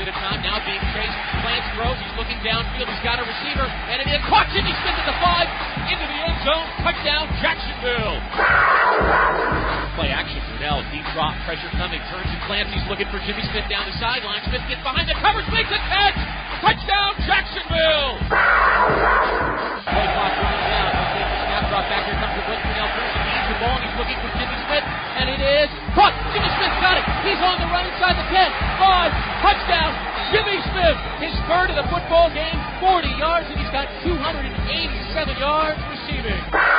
bit of time, now being chased. Lance throws, he's looking downfield, he's got a receiver, and it is caught. Jimmy Smith at the 5, into the end zone, touchdown, Jacksonville. Play action, Brunell, deep drop, pressure coming, turns and Clancy's looking for Jimmy Smith down the sideline. Smith gets behind the covers, makes a catch! Touchdown, Jacksonville! Play clock running down, he'll take the snap drop, back here comes the blitz, Brunell turns and leads the ball, and he's looking for Jimmy Smith, and it is caught! Jimmy Smith got it! He's on the run inside the 10, 5, touchdown! Jimmy Smith, his third of the football game, 40 yards, and he's got 287 yards receiving.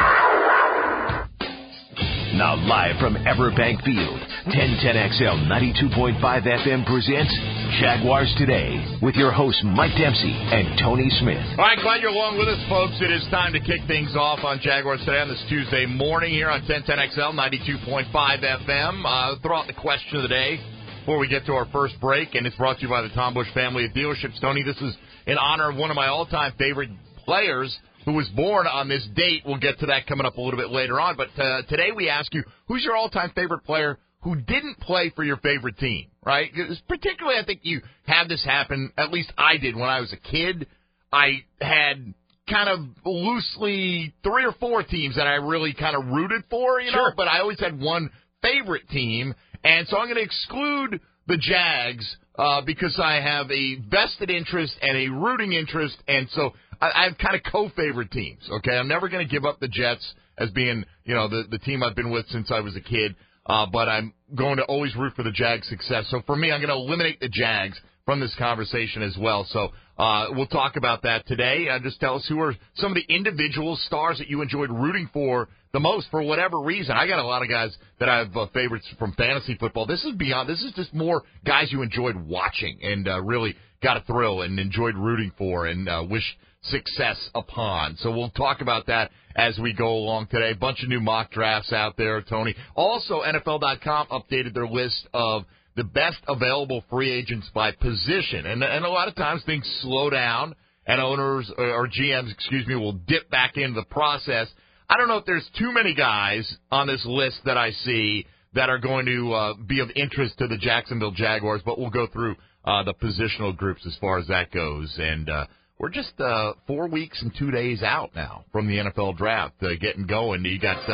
Now live from Everbank Field, 1010XL 92.5 FM presents Jaguars Today with your hosts Mike Dempsey and Tony Smith. All right, glad you're along with us, folks. It is time to kick things off on Jaguars Today on this Tuesday morning here on 1010XL 92.5 FM. Throw out the question of the day before we get to our first break, and it's brought to you by the Tom Bush family of dealerships. Tony, this is in honor of one of my all-time favorite players who was born on this date. We'll get to that coming up a little bit later on. But today we ask you, who's your all-time favorite player who didn't play for your favorite team, right? Particularly, I think you had this happen, at least I did when I was a kid. I had kind of loosely 3 or 4 teams that I really kind of rooted for, you know, but I always had one favorite team. And so I'm going to exclude the Jags because I have a vested interest and a rooting interest, and so I have kind of co-favorite teams, okay? I'm never going to give up the Jets as being, you know, the team I've been with since I was a kid, but I'm going to always root for the Jags' success. So for me, I'm going to eliminate the Jags from this conversation as well. So we'll talk about that today. Just tell us who are some of the individual stars that you enjoyed rooting for the most for whatever reason. I got a lot of guys that I have favorites from fantasy football. This is beyond. This is just more guys you enjoyed watching and really got a thrill and enjoyed rooting for and wish success upon. So we'll talk about that as we go along today. A bunch of new mock drafts out there, Tony. Also, NFL.com updated their list of the best available free agents by position. And a lot of times things slow down and owners or GMs, will dip back into the process. I don't know if there's too many guys on this list that I see that are going to be of interest to the Jacksonville Jaguars, but we'll go through the positional groups as far as that goes. And we're just 4 weeks and 2 days out now from the NFL draft getting going. You got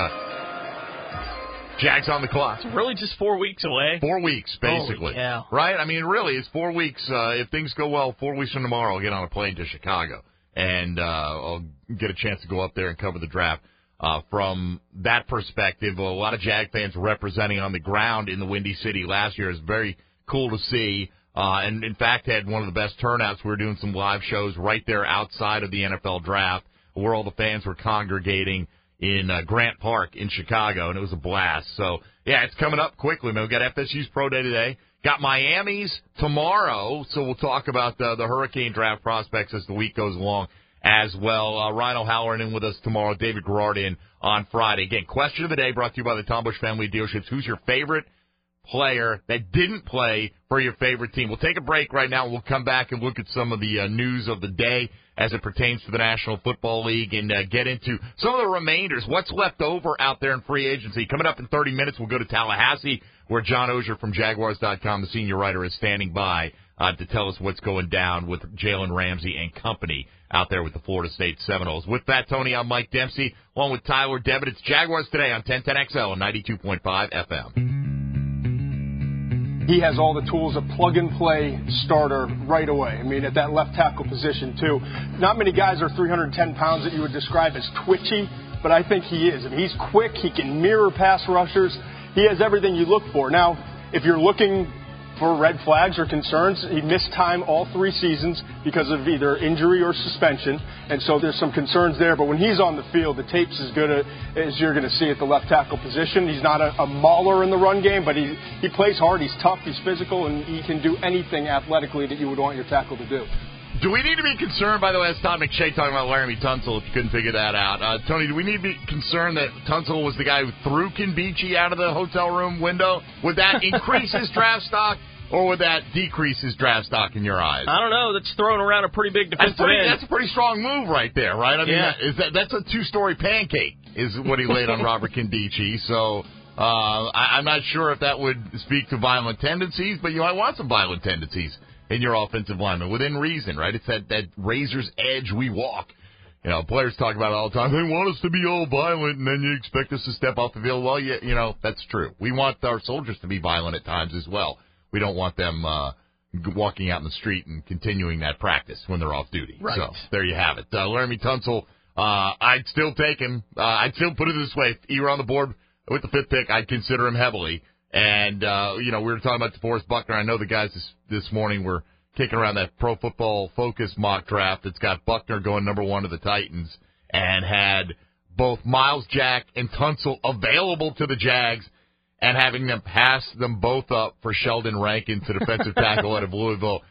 Jags on the clock. It's really just 4 weeks away. 4 weeks, basically. Yeah. Right? I mean, really, it's 4 weeks. If things go well, 4 weeks from tomorrow, I'll get on a plane to Chicago. And I'll get a chance to go up there and cover the draft. From that perspective, a lot of Jag fans representing on the ground in the Windy City last year is very cool to see. And, in fact, had one of the best turnouts. We were doing some live shows right there outside of the NFL draft where all the fans were congregating in Grant Park in Chicago, and it was a blast. So, yeah, it's coming up quickly, man. We've got FSU's Pro Day today. Got Miami's tomorrow, so we'll talk about the Hurricane draft prospects as the week goes along as well. Ryan O'Halloran in with us tomorrow. David Garrard in on Friday. Again, question of the day brought to you by the Tom Bush family of dealerships. Who's your favorite player that didn't play for your favorite team? We'll take a break right now. We'll come back and look at some of the news of the day as it pertains to the National Football League and get into some of the remainders, what's left over out there in free agency. Coming up in 30 minutes, we'll go to Tallahassee, where John Oehser from Jaguars.com, the senior writer, is standing by to tell us what's going down with Jalen Ramsey and company out there with the Florida State Seminoles. With that, Tony, I'm Mike Dempsey, along with Tyler Devitt. It's Jaguars Today on 1010XL and 92.5 FM. He has all the tools, a plug-and-play starter right away. I mean, at that left tackle position, too. Not many guys are 310 pounds that you would describe as twitchy, but I think he is. I mean, he's quick. He can mirror pass rushers. He has everything you look for. Now, if you're looking for red flags or concerns, he missed time all 3 seasons because of either injury or suspension, and so there's some concerns there. But when he's on the field, the tape's as good as you're going to see at the left tackle position. He's not a mauler in the run game, but he plays hard, he's tough, he's physical, and he can do anything athletically that you would want your tackle to do. Do we need to be concerned, by the way, as Todd McShay talking about Laramie Tunsil, if you couldn't figure that out. Tony, do we need to be concerned that Tunsil was the guy who threw Kinbichi out of the hotel room window? Would that increase his draft stock, or would that decrease his draft stock in your eyes? I don't know. That's throwing around a pretty big defensive end. That's a pretty strong move right there, right? I mean, that's a 2-story pancake is what he laid on Robert Kinbichi. So I'm not sure if that would speak to violent tendencies, but you might want some violent tendencies in your offensive lineman within reason, right? It's that razor's edge we walk. You know, players talk about it all the time. They want us to be all violent, and then you expect us to step off the field. Well, you know, that's true. We want our soldiers to be violent at times as well. We don't want them walking out in the street and continuing that practice when they're off duty. Right. So there you have it. Laramie Tunsil, I'd still take him. I'd still put it this way. If he were on the board with the 5th pick, I'd consider him heavily. And, you know, we were talking about DeForest Buckner. I know the guys this morning were kicking around that Pro Football Focus mock draft that's got Buckner going number 1 to the Titans and had both Miles Jack and Tunsil available to the Jags and having them pass them both up for Sheldon Rankins, the defensive tackle out of Louisville.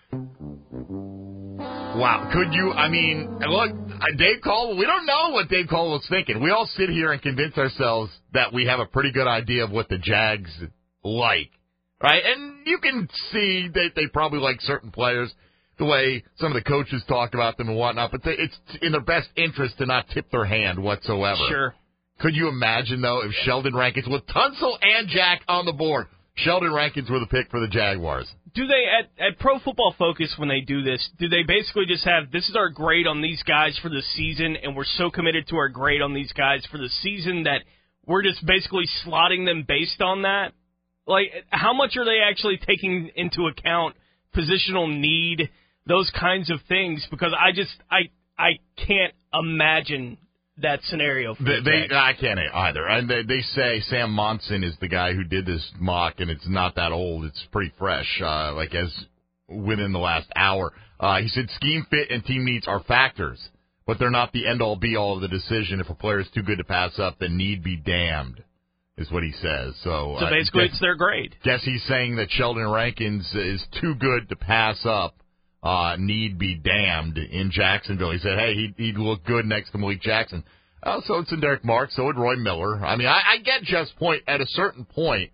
Wow. Could you, I mean, look, Dave Caldwell, we don't know what Dave Caldwell's thinking. We all sit here and convince ourselves that we have a pretty good idea of what the Jags like, right? And you can see that they probably like certain players, the way some of the coaches talk about them and whatnot, but it's in their best interest to not tip their hand whatsoever. Sure. Could you imagine, though, if Sheldon Rankins, with Tunsil and Jack on the board, Sheldon Rankins were the pick for the Jaguars? Do they, at Pro Football Focus, when they do this, do they basically just have, this is our grade on these guys for the season, and we're so committed to our grade on these guys for the season that we're just basically slotting them based on that? Like, how much are they actually taking into account positional need, those kinds of things? Because I can't imagine that scenario for I can't either. And they say Sam Monson is the guy who did this mock, and it's not that old. It's pretty fresh, like as within the last hour. He said scheme fit and team needs are factors, but they're not the end-all, be-all of the decision. If a player is too good to pass up, then need be damned, is what he says. So basically it's their grade. Guess he's saying that Sheldon Rankins is too good to pass up. Need be damned in Jacksonville. He said, hey, he'd look good next to Malik Jackson. So it's in Derek Marks, so would Roy Miller. I mean, I get Jeff's point. At a certain point,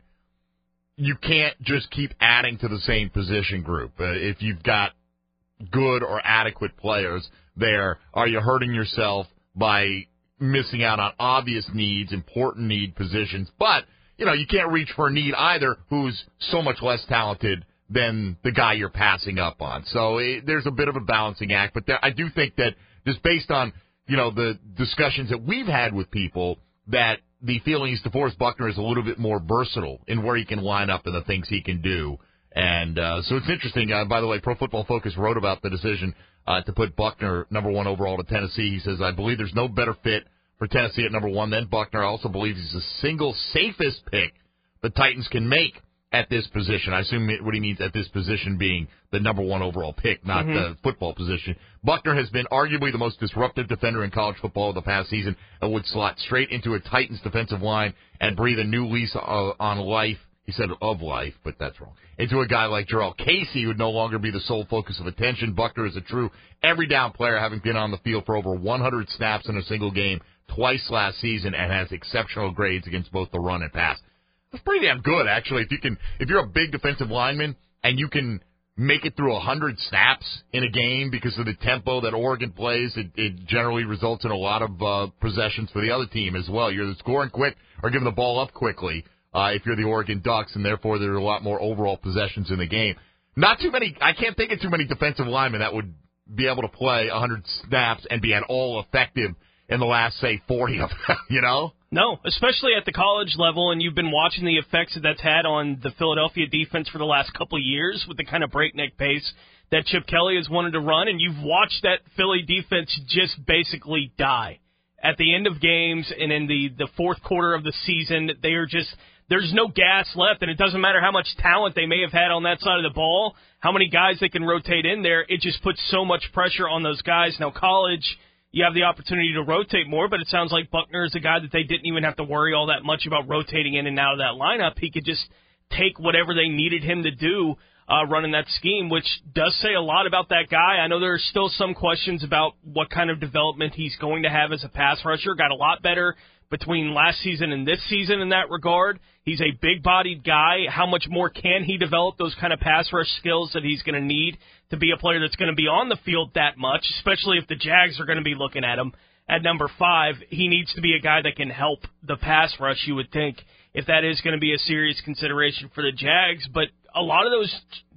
you can't just keep adding to the same position group. If you've got good or adequate players there, are you hurting yourself by missing out on obvious needs, important need positions? But, you know, you can't reach for a need either who's so much less talented than the guy you're passing up on. So there's a bit of a balancing act. But I do think that just based on, you know, the discussions that we've had with people, that the feeling is DeForest Buckner is a little bit more versatile in where he can line up and the things he can do. And so it's interesting. By the way, Pro Football Focus wrote about the decision to put Buckner number 1 overall to Tennessee. He says, I believe there's no better fit for Tennessee at number 1 than Buckner. I also believe he's the single safest pick the Titans can make at this position. I assume what he means at this position being the number 1 overall pick, not the football position. Buckner has been arguably the most disruptive defender in college football of the past season and would slot straight into a Titans defensive line and breathe a new lease on life. He said of life, but that's wrong. Into a guy like Jarrell Casey, who would no longer be the sole focus of attention. Buckner is a true every-down player, having been on the field for over 100 snaps in a single game twice last season and has exceptional grades against both the run and pass. That's pretty damn good, actually. If you're a big defensive lineman and you can make it through 100 snaps in a game because of the tempo that Oregon plays, it generally results in a lot of possessions for the other team as well. You're scoring quick or giving the ball up quickly if you're the Oregon Ducks, and therefore there are a lot more overall possessions in the game. Not too many. I can't think of too many defensive linemen that would be able to play 100 snaps and be at all effective in the last, say, 40 of them, you know? No, especially at the college level, and you've been watching the effects that that's had on the Philadelphia defense for the last couple of years with the kind of breakneck pace that Chip Kelly has wanted to run, and you've watched that Philly defense just basically die. At the end of games and in the fourth quarter of the season, they are just, there's no gas left, and it doesn't matter how much talent they may have had on that side of the ball, how many guys they can rotate in there, it just puts so much pressure on those guys. Now, college, you have the opportunity to rotate more, but it sounds like Buckner is a guy that they didn't even have to worry all that much about rotating in and out of that lineup. He could just take whatever they needed him to do running that scheme, which does say a lot about that guy. I know there are still some questions about what kind of development he's going to have as a pass rusher. Got a lot better between last season and this season in that regard. He's a big-bodied guy. How much more can he develop those kind of pass rush skills that he's going to need to be a player that's going to be on the field that much, especially if the Jags are going to be looking at him at number 5. He needs to be a guy that can help the pass rush, you would think, if that is going to be a serious consideration for the Jags. But a lot of those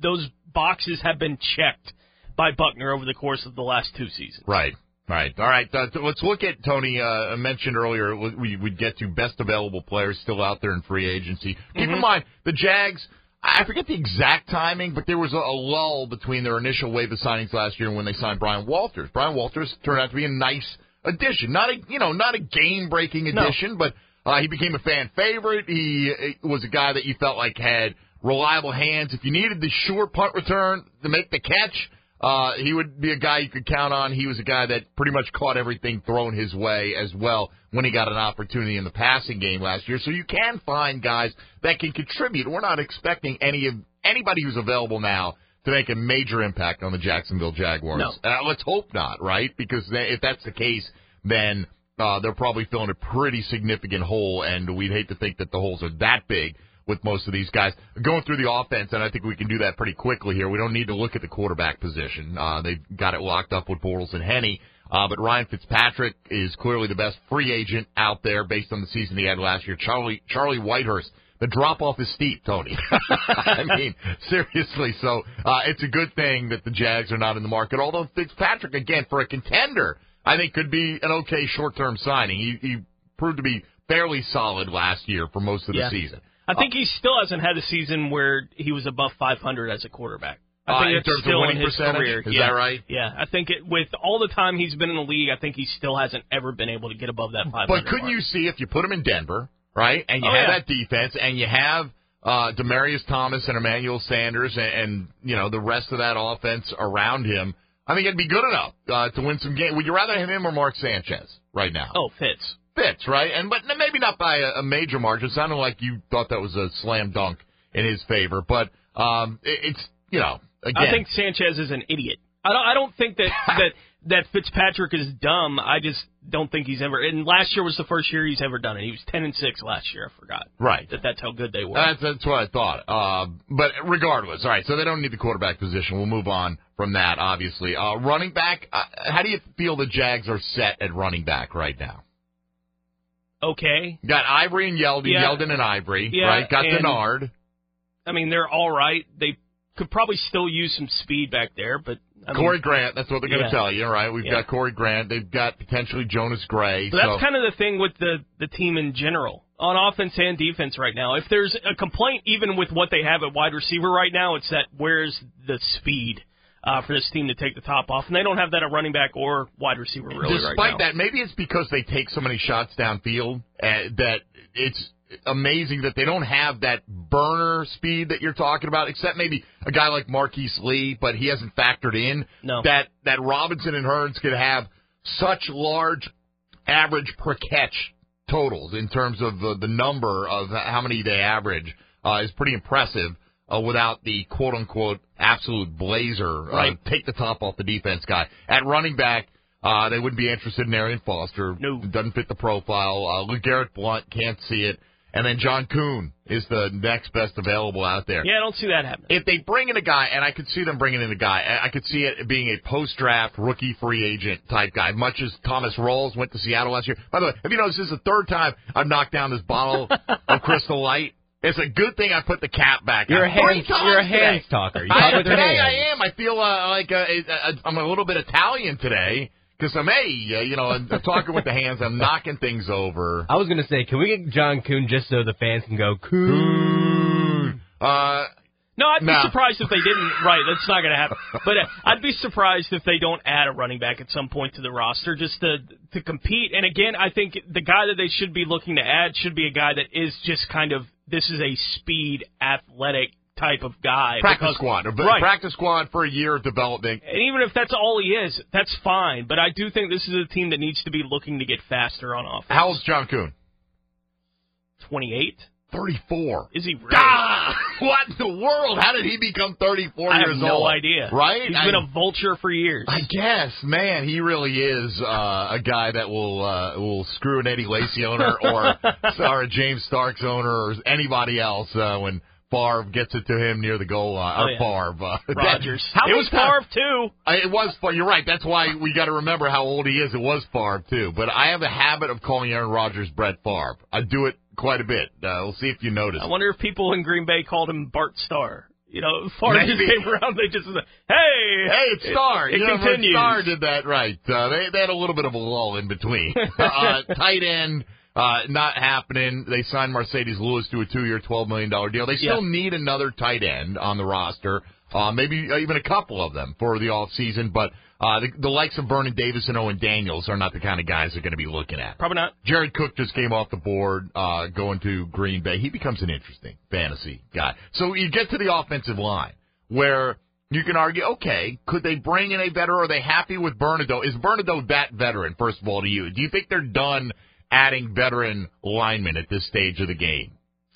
boxes have been checked by Buckner over the course of the last 2 seasons. Right. All right. Let's look at, Tony, I mentioned earlier we would get to best available players still out there in free agency. Keep in mind, the Jags, I forget the exact timing, but there was a lull between their initial wave of signings last year and when they signed Brian Walters. Brian Walters turned out to be a nice addition. Not a game-breaking addition, but he became a fan favorite. He was a guy that you felt like had reliable hands. If you needed the sure punt return to make the catch, he would be a guy you could count on. He was a guy that pretty much caught everything thrown his way as well when he got an opportunity in the passing game last year. So you can find guys that can contribute. We're not expecting anybody who's available now to make a major impact on the Jacksonville Jaguars. No. Let's hope not, right? Because if that's the case, then they're probably filling a pretty significant hole, and we'd hate to think that the holes are that big with most of these guys. Going through the offense, and I think we can do that pretty quickly here. We don't need to look at the quarterback position. They've got it locked up with Bortles and Henne. But Ryan Fitzpatrick is clearly the best free agent out there based on the season he had last year. Charlie Whitehurst. The drop-off is steep, Tony. I mean, seriously. So it's a good thing that the Jags are not in the market. Although Fitzpatrick, again, for a contender, I think could be an okay short-term signing. He proved to be fairly solid last year for most of the season. I think he still hasn't had a season where he was above 500 as a quarterback. I think in terms still of winning in his percentage? career. Is that right? Yeah, I think with all the time he's been in the league, I think he still hasn't ever been able to get above that 500 But couldn't mark. you see if you put him in Denver, right, and you have that defense, and you have Demaryius Thomas and Emmanuel Sanders and you know, the rest of that offense around him, I think it'd be good enough to win some games. Would you rather have him or Mark Sanchez right now? Oh, Fitz. Right? But maybe not by a major margin. It sounded like you thought that was a slam dunk in his favor. But it's, you know, again. I think Sanchez is an idiot. I don't think that Fitzpatrick is dumb. I just don't think he's ever. And last year was the first year he's ever done it. He was 10-6 last year. I forgot. Right. That's how good they were. That's what I thought. But regardless, all right. So they don't need the quarterback position. We'll move on from that. Obviously, running back. How do you feel the Jags are set at running back right now? Okay. Got Ivory and Yeldon, Yeldon and Ivory, right? Got Denard. I mean, they're all right. They could probably still use some speed back there, but Corey Grant, that's what they're going to tell you, right? We've got Corey Grant. They've got potentially Jonas Gray. But that's kind of the thing with the team in general, on offense and defense right now. If there's a complaint, even with what they have at wide receiver right now, it's that where's the speed for this team to take the top off, and they don't have that at running back or wide receiver really right now. Despite that, maybe it's because they take so many shots downfield that it's amazing that they don't have that burner speed that you're talking about, except maybe a guy like Marquise Lee, but he hasn't factored in that Robinson and Hearns could have such large average per catch totals in terms of the number of how many they average is pretty impressive. Without the quote-unquote absolute blazer, take the top off the defense guy. At running back, they wouldn't be interested in Arian Foster. No. Doesn't fit the profile. LeGarrette Blount, can't see it. And then John Kuhn is the next best available out there. Yeah, I don't see that happening. If they bring in a guy, and I could see them bringing in a guy, I could see it being a post-draft rookie free agent type guy, much as Thomas Rawls went to Seattle last year. By the way, have you noticed this is the third time I've knocked down this bottle of Crystal Light? It's a good thing I put the cap back on. You're a hands talker. You talk with your hands. I am. I feel like I'm a little bit Italian today because I'm I'm talking with the hands. I'm knocking things over. I was going to say, can we get John Kuhn just so the fans can go, Kuhn? No, I'd be surprised if they didn't. Right, that's not going to happen. But I'd be surprised if they don't add a running back at some point to the roster just to compete. And again, I think the guy that they should be looking to add should be a guy that is just kind of, this is a speed, athletic type of guy. Practice squad for a year of development. And even if that's all he is, that's fine. But I do think this is a team that needs to be looking to get faster on offense. How old's John Kuhn? 28. 34. Is he really? What in the world? How did he become 34 years old? I have no idea. Right? He's been a vulture for years. I guess. Man, he really is a guy that will screw an Eddie Lacy owner or a James Starks owner or anybody else when Favre gets it to him near the goal line. Favre. Rodgers. It was Favre, too. It was Favre. You're right. That's why we got to remember how old he is. It was Favre, too. But I have a habit of calling Aaron Rodgers Brett Favre. I do it quite a bit. We'll see if you notice. I wonder if people in Green Bay called him Bart Starr. Favre came around, they just said, hey, it's Starr. It continues. Starr did that right. They had a little bit of a lull in between. Tight end, not happening. They signed Mercedes Lewis to a 2-year, $12 million deal. They still need another tight end on the roster, maybe even a couple of them for the offseason, but the likes of Vernon Davis and Owen Daniels are not the kind of guys they're going to be looking at. Probably not. Jared Cook just came off the board going to Green Bay. He becomes an interesting fantasy guy. So you get to the offensive line where you can argue, okay, could they bring in a veteran? Are they happy with Bernardo? Is Bernardo that veteran, first of all, to you? Do you think they're done adding veteran linemen at this stage of the game?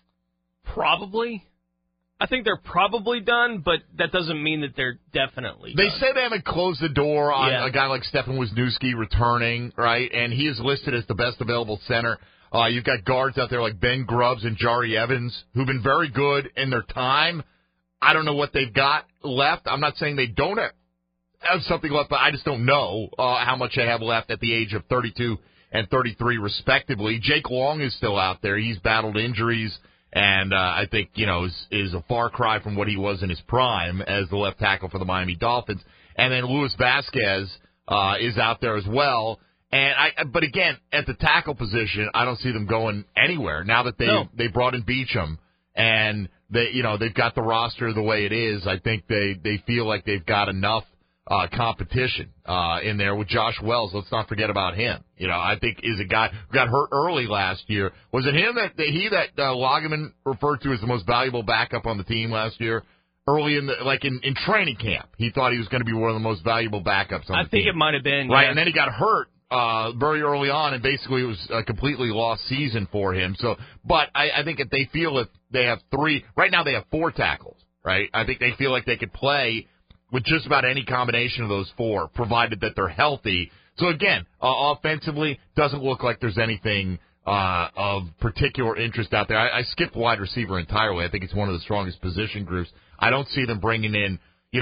Probably. I think they're probably done, but that doesn't mean that they're definitely done. They say they haven't closed the door on a guy like Stefan Wisniewski returning, right? And he is listed as the best available center. You've got guards out there like Ben Grubbs and Jari Evans who've been very good in their time. I don't know what they've got left. I'm not saying they don't have something left, but I just don't know how much they have left at the age of 32 and 33, respectively. Jake Long is still out there. He's battled injuries. And I think, is a far cry from what he was in his prime as the left tackle for the Miami Dolphins. And then Luis Vasquez is out there as well. But again, at the tackle position, I don't see them going anywhere now that they brought in Beachum and they've got the roster the way it is. I think they feel like they've got enough competition in there with Josh Wells. Let's not forget about him. I think is a guy who got hurt early last year. Was it him that Lageman referred to as the most valuable backup on the team last year? Early in training camp, he thought he was going to be one of the most valuable backups on the team. I think it might have been. Right, yeah. And then he got hurt very early on, and basically it was a completely lost season for him. So, but I think if they feel that they have right now they have 4 tackles, right? I think they feel like they could play with just about any combination of those 4, provided that they're healthy. So, again, offensively, doesn't look like there's anything of particular interest out there. I skipped wide receiver entirely. I think it's one of the strongest position groups. I don't see them bringing in,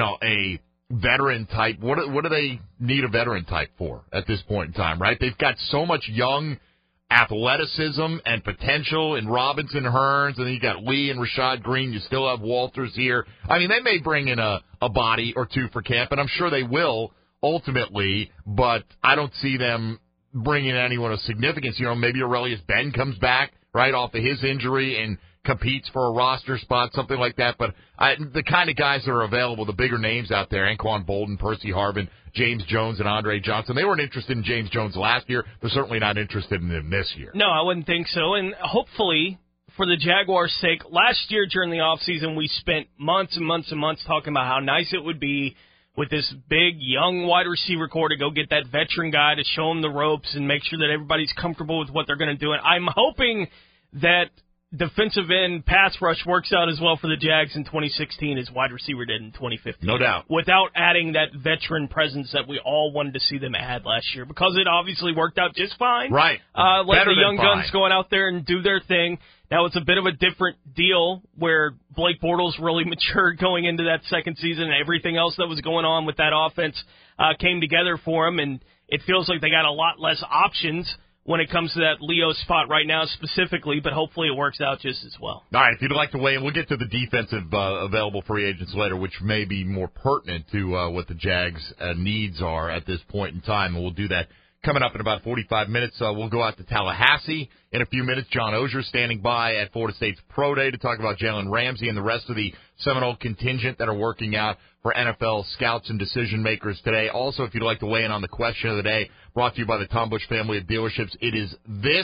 a veteran type. What do they need a veteran type for at this point in time, right? They've got so much young athleticism and potential in Robinson, Hearns, and then you got Lee and Rashad Green. You still have Walters here. I mean, they may bring in a body or 2 for camp, and I'm sure they will ultimately, but I don't see them bringing anyone of significance. Maybe Aurelius Ben comes back right off of his injury and competes for a roster spot, something like that. But the kind of guys that are available, the bigger names out there, Anquan Bolden, Percy Harvin, James Jones, and Andre Johnson, they weren't interested in James Jones last year. They're certainly not interested in him this year. No, I wouldn't think so. And hopefully, for the Jaguars' sake, last year during the offseason, we spent months and months and months talking about how nice it would be with this big, young wide receiver core to go get that veteran guy to show him the ropes and make sure that everybody's comfortable with what they're going to do. And I'm hoping that defensive end pass rush works out as well for the Jags in 2016 as wide receiver did in 2015. No doubt. Without adding that veteran presence that we all wanted to see them add last year, because it obviously worked out just fine. Right. Let the young guns going out there and do their thing. Now it's a bit of a different deal where Blake Bortles really matured going into that second season, and everything else that was going on with that offense came together for him, and it feels like they got a lot less options when it comes to that Leo spot right now specifically, but hopefully it works out just as well. All right, if you'd like to weigh in, we'll get to the defensive available free agents later, which may be more pertinent to what the Jags' needs are at this point in time, and we'll do that coming up in about 45 minutes. We'll go out to Tallahassee in a few minutes. John Oehser standing by at Florida State's Pro Day to talk about Jalen Ramsey and the rest of the Seminole contingent that are working out for NFL scouts and decision makers today. Also, if you'd like to weigh in on the question of the day, brought to you by the Tom Bush family of dealerships, it is this.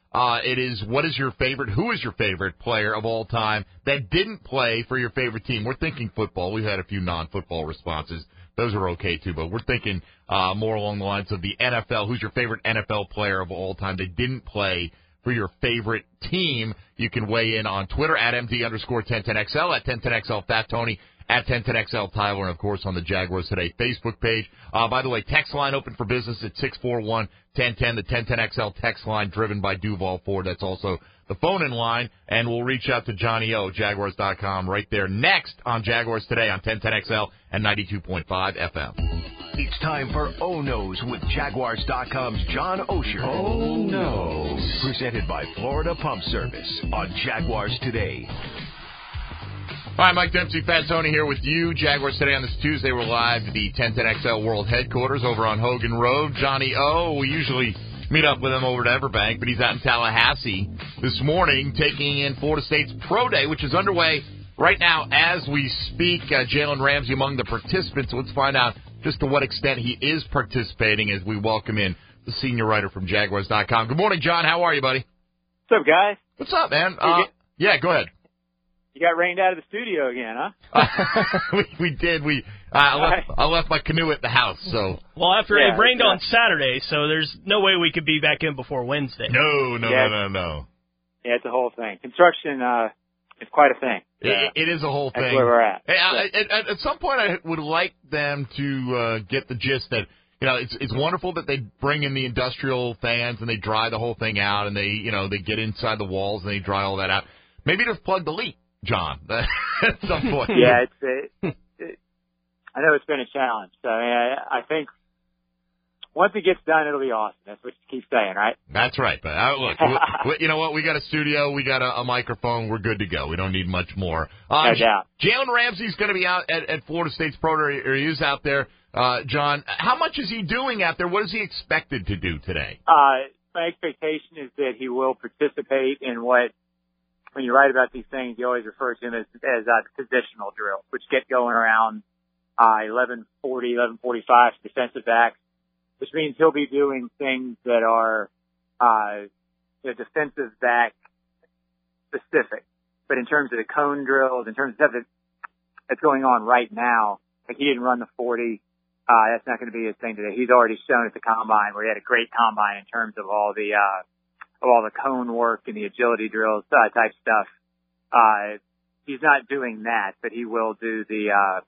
It is, who is your favorite player of all time that didn't play for your favorite team? We're thinking football. We've had a few non-football responses. Those are okay, too, but we're thinking more along the lines of the NFL. Who's your favorite NFL player of all time that didn't play for your favorite team? You can weigh in on Twitter at MD_1010XL, at 1010XL Fat Tony, at 1010XL Tyler, and, of course, on the Jaguars Today Facebook page. By the way, text line open for business at 641-1010, the 1010XL text line driven by Duval Ford. That's also the phone-in line, and we'll reach out to Johnny O, Jaguars.com, right there next on Jaguars Today on 1010XL and 92.5 FM. It's time for Oh No's with Jaguars.com's John Oehser. Oh No's. Presented by Florida Pump Service on Jaguars Today. Hi, Mike Dempsey, Fat Tony here with you. Jaguars Today on this Tuesday. We're live at the 1010XL World Headquarters over on Hogan Road. Johnny O, we usually meet up with him over at Everbank, but he's out in Tallahassee this morning taking in Florida State's Pro Day, which is underway right now as we speak. Jalen Ramsey among the participants. Let's find out just to what extent he is participating as we welcome in the senior writer from Jaguars.com. Good morning, John. How are you, buddy? What's up, guys? What's up, man? Yeah, go ahead. You got rained out of the studio again, huh? We did. I left my canoe at the house. So well, after it rained on Saturday, so there's no way we could be back in before Wednesday. No. Yeah, it's a whole thing. Construction is quite a thing. It is a whole thing. That's where we're at. Hey, at some point, I would like them to get the gist that it's wonderful that they bring in the industrial fans and they dry the whole thing out and they get inside the walls and they dry all that out. Maybe just plug the leak, John, at some point. Yeah, I know it's been a challenge. So I think once it gets done, it'll be awesome. That's what you keep saying, right? That's right. But look, you know what? We got a studio. We got a microphone. We're good to go. We don't need much more. No doubt. Jalen Ramsey's going to be out at Florida State's Pro Day, or he is out there. John, how much is he doing out there? What is he expected to do today? My expectation is that he will participate in what, when you write about these things, you always refer to them as positional drills, which get going around 11:40, 11:45 defensive backs, which means he'll be doing things that are defensive back specific. But in terms of the cone drills, in terms of stuff that's going on right now, like he didn't run the 40. That's not going to be his thing today. He's already shown at the combine where he had a great combine in terms of all the cone work and the agility drills type stuff. He's not doing that, but he will do the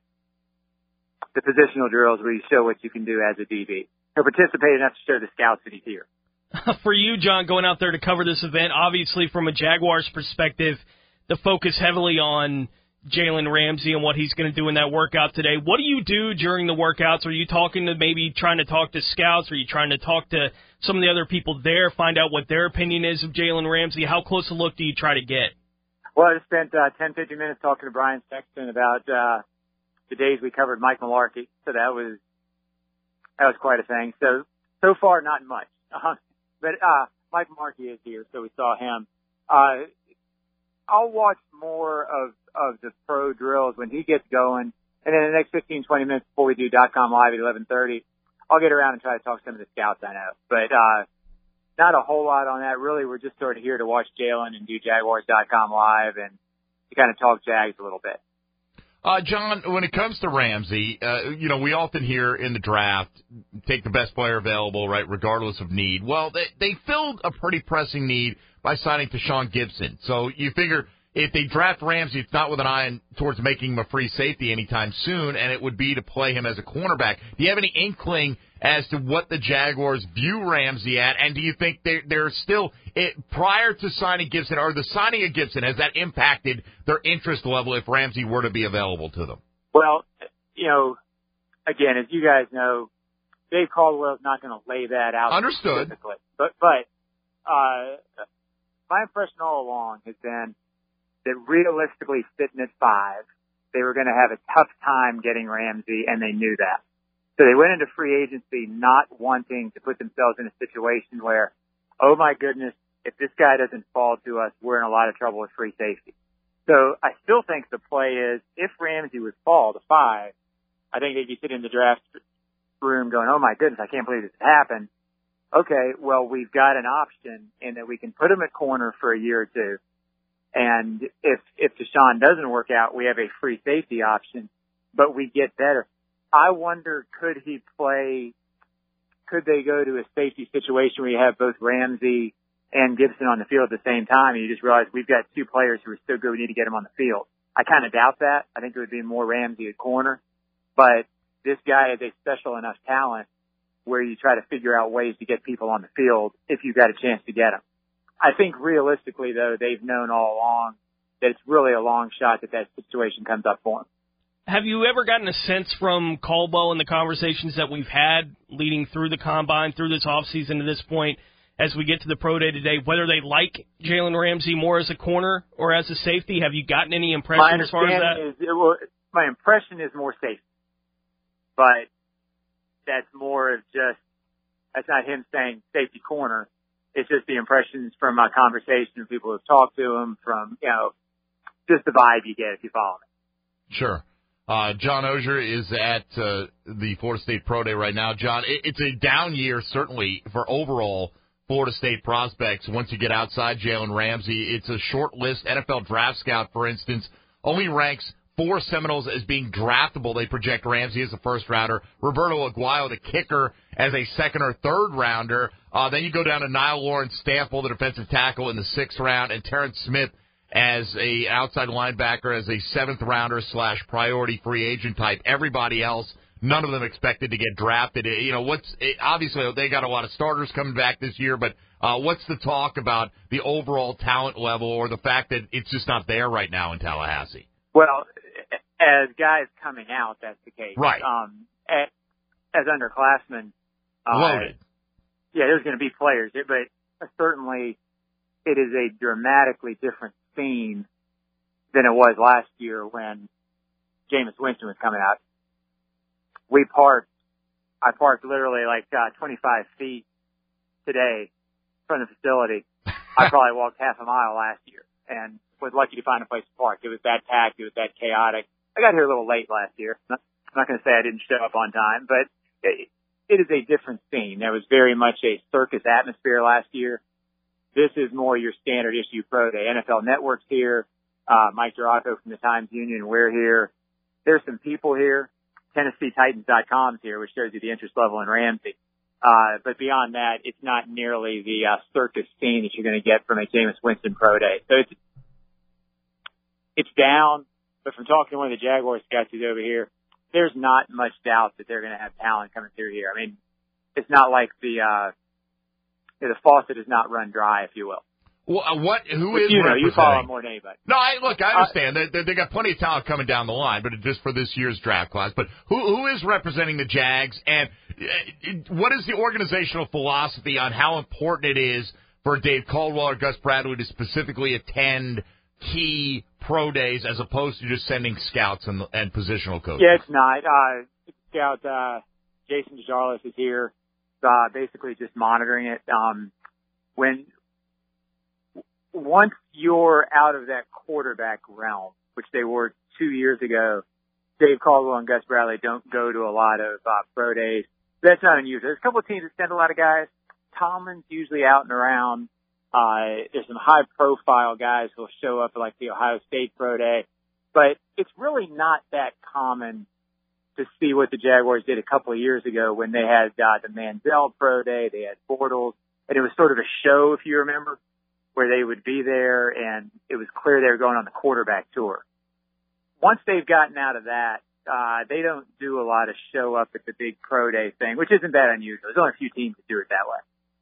positional drills where you show what you can do as a DB. He'll participate enough to show the scouts that he's here. For you, John, going out there to cover this event, obviously from a Jaguars perspective, the focus heavily on Jalen Ramsey and what he's going to do in that workout today. What do you do during the workouts? Are you trying to talk to scouts? Are you trying to talk to some of the other people there, find out what their opinion is of Jalen Ramsey? How close a look do you try to get? Well, I spent 10-15 minutes talking to Brian Sexton about the days we covered Mike Mularkey, so that was quite a thing. So far, not much. But Mike Mularkey is here, so we saw him. I'll watch more of the pro drills when he gets going. And then the next 15, 20 minutes before we do .com Live at 11:30, I'll get around and try to talk to some of the scouts I know. But not a whole lot on that. Really, we're just sort of here to watch Jalen and do Jaguars.com Live and to kind of talk Jags a little bit. John, when it comes to Ramsey, we often hear in the draft, take the best player available, right, regardless of need. Well, they filled a pretty pressing need by signing Tashaun Gibson. So you figure if they draft Ramsey, it's not with an eye towards making him a free safety anytime soon, and it would be to play him as a cornerback. Do you have any inkling as to what the Jaguars view Ramsey at, and do you think they're still, prior to signing Gibson, or the signing of Gibson, has that impacted their interest level if Ramsey were to be available to them? Well, again, as you guys know, Dave Caldwell's not going to lay that out. Understood. Specifically. But my impression all along has been that realistically sitting at 5, they were going to have a tough time getting Ramsey, and they knew that. So they went into free agency not wanting to put themselves in a situation where, oh my goodness, if this guy doesn't fall to us, we're in a lot of trouble with free safety. So I still think the play is, if Ramsey would fall to 5, I think they'd be sitting in the draft room going, oh my goodness, I can't believe this happened. Okay, well, we've got an option in that we can put him at corner for a year or two. And if Tashaun doesn't work out, we have a free safety option, but we get better. I wonder, could they go to a safety situation where you have both Ramsey and Gibson on the field at the same time, and you just realize we've got 2 players who are so good we need to get them on the field? I kind of doubt that. I think it would be more Ramsey at corner, but this guy is a special enough talent where you try to figure out ways to get people on the field if you've got a chance to get them. I think realistically, though, they've known all along that it's really a long shot that situation comes up for them. Have you ever gotten a sense from Caldwell in the conversations that we've had leading through the combine, through this offseason to this point, as we get to the pro day today, whether they like Jalen Ramsey more as a corner or as a safety? Have you gotten any impression as far as that? My impression is more safety, but that's more of just, that's not him saying safety corner. It's just the impressions from my conversation of people who've talked to him, from, just the vibe you get if you follow me. Sure. John Oehser is at the Florida State Pro Day right now. John, it's a down year, certainly, for overall Florida State prospects once you get outside Jalen Ramsey. It's a short list. NFL Draft Scout, for instance, only ranks 4 Seminoles as being draftable. They project Ramsey as a first-rounder, Roberto Aguayo, the kicker, as a second- or third-rounder. Then you go down to Niall Lawrence Stample, the defensive tackle, in the 6th round, and Terrence Smith as a outside linebacker, as a 7th-rounder / priority free agent type. Everybody else, none of them expected to get drafted. Obviously, they got a lot of starters coming back this year, but what's the talk about the overall talent level, or the fact that it's just not there right now in Tallahassee? Well, as guys coming out, that's the case. Right. As underclassmen, loaded. Yeah, there's going to be players, but certainly it is a dramatically different scene than it was last year when Jameis Winston was coming out. I parked literally like 25 feet today from the facility. I probably walked half a mile last year and was lucky to find a place to park. It was that packed. It was that chaotic. I got here a little late last year. I'm not going to say I didn't show up on time, but it is a different scene. There was very much a circus atmosphere last year. This is more your standard issue pro day. NFL Network's here. Mike Durato from the Times-Union, we're here. There's some people here. TennesseeTitans.com's here, which shows you the interest level in Ramsey. But beyond that, it's not nearly the circus scene that you're going to get from a Jameis Winston pro day. So it's down. But from talking to one of the Jaguars scouts who's over here, there's not much doubt that they're going to have talent coming through here. I mean, it's not like the faucet is not run dry, if you will. Well, who is you follow them more than anybody. No, I understand. They got plenty of talent coming down the line, but just for this year's draft class. But who is representing the Jags, and what is the organizational philosophy on how important it is for Dave Caldwell or Gus Bradley to specifically attend key pro days as opposed to just sending scouts and positional coaches? Yeah, it's not. Scout Jason DeJarlis is here, basically just monitoring it. Once you're out of that quarterback realm, which they were 2 years ago, Dave Caldwell and Gus Bradley don't go to a lot of pro days. That's not unusual. There's a couple of teams that send a lot of guys. Tomlin's usually out and around. There's some high-profile guys who'll show up at like the Ohio State pro day. But it's really not that common to see what the Jaguars did a couple of years ago when they had the Manziel pro day, they had Bortles, and it was sort of a show, if you remember, where they would be there, and it was clear they were going on the quarterback tour. Once they've gotten out of that, they don't do a lot of show up at the big pro day thing, which isn't that unusual. There's only a few teams that do it that way.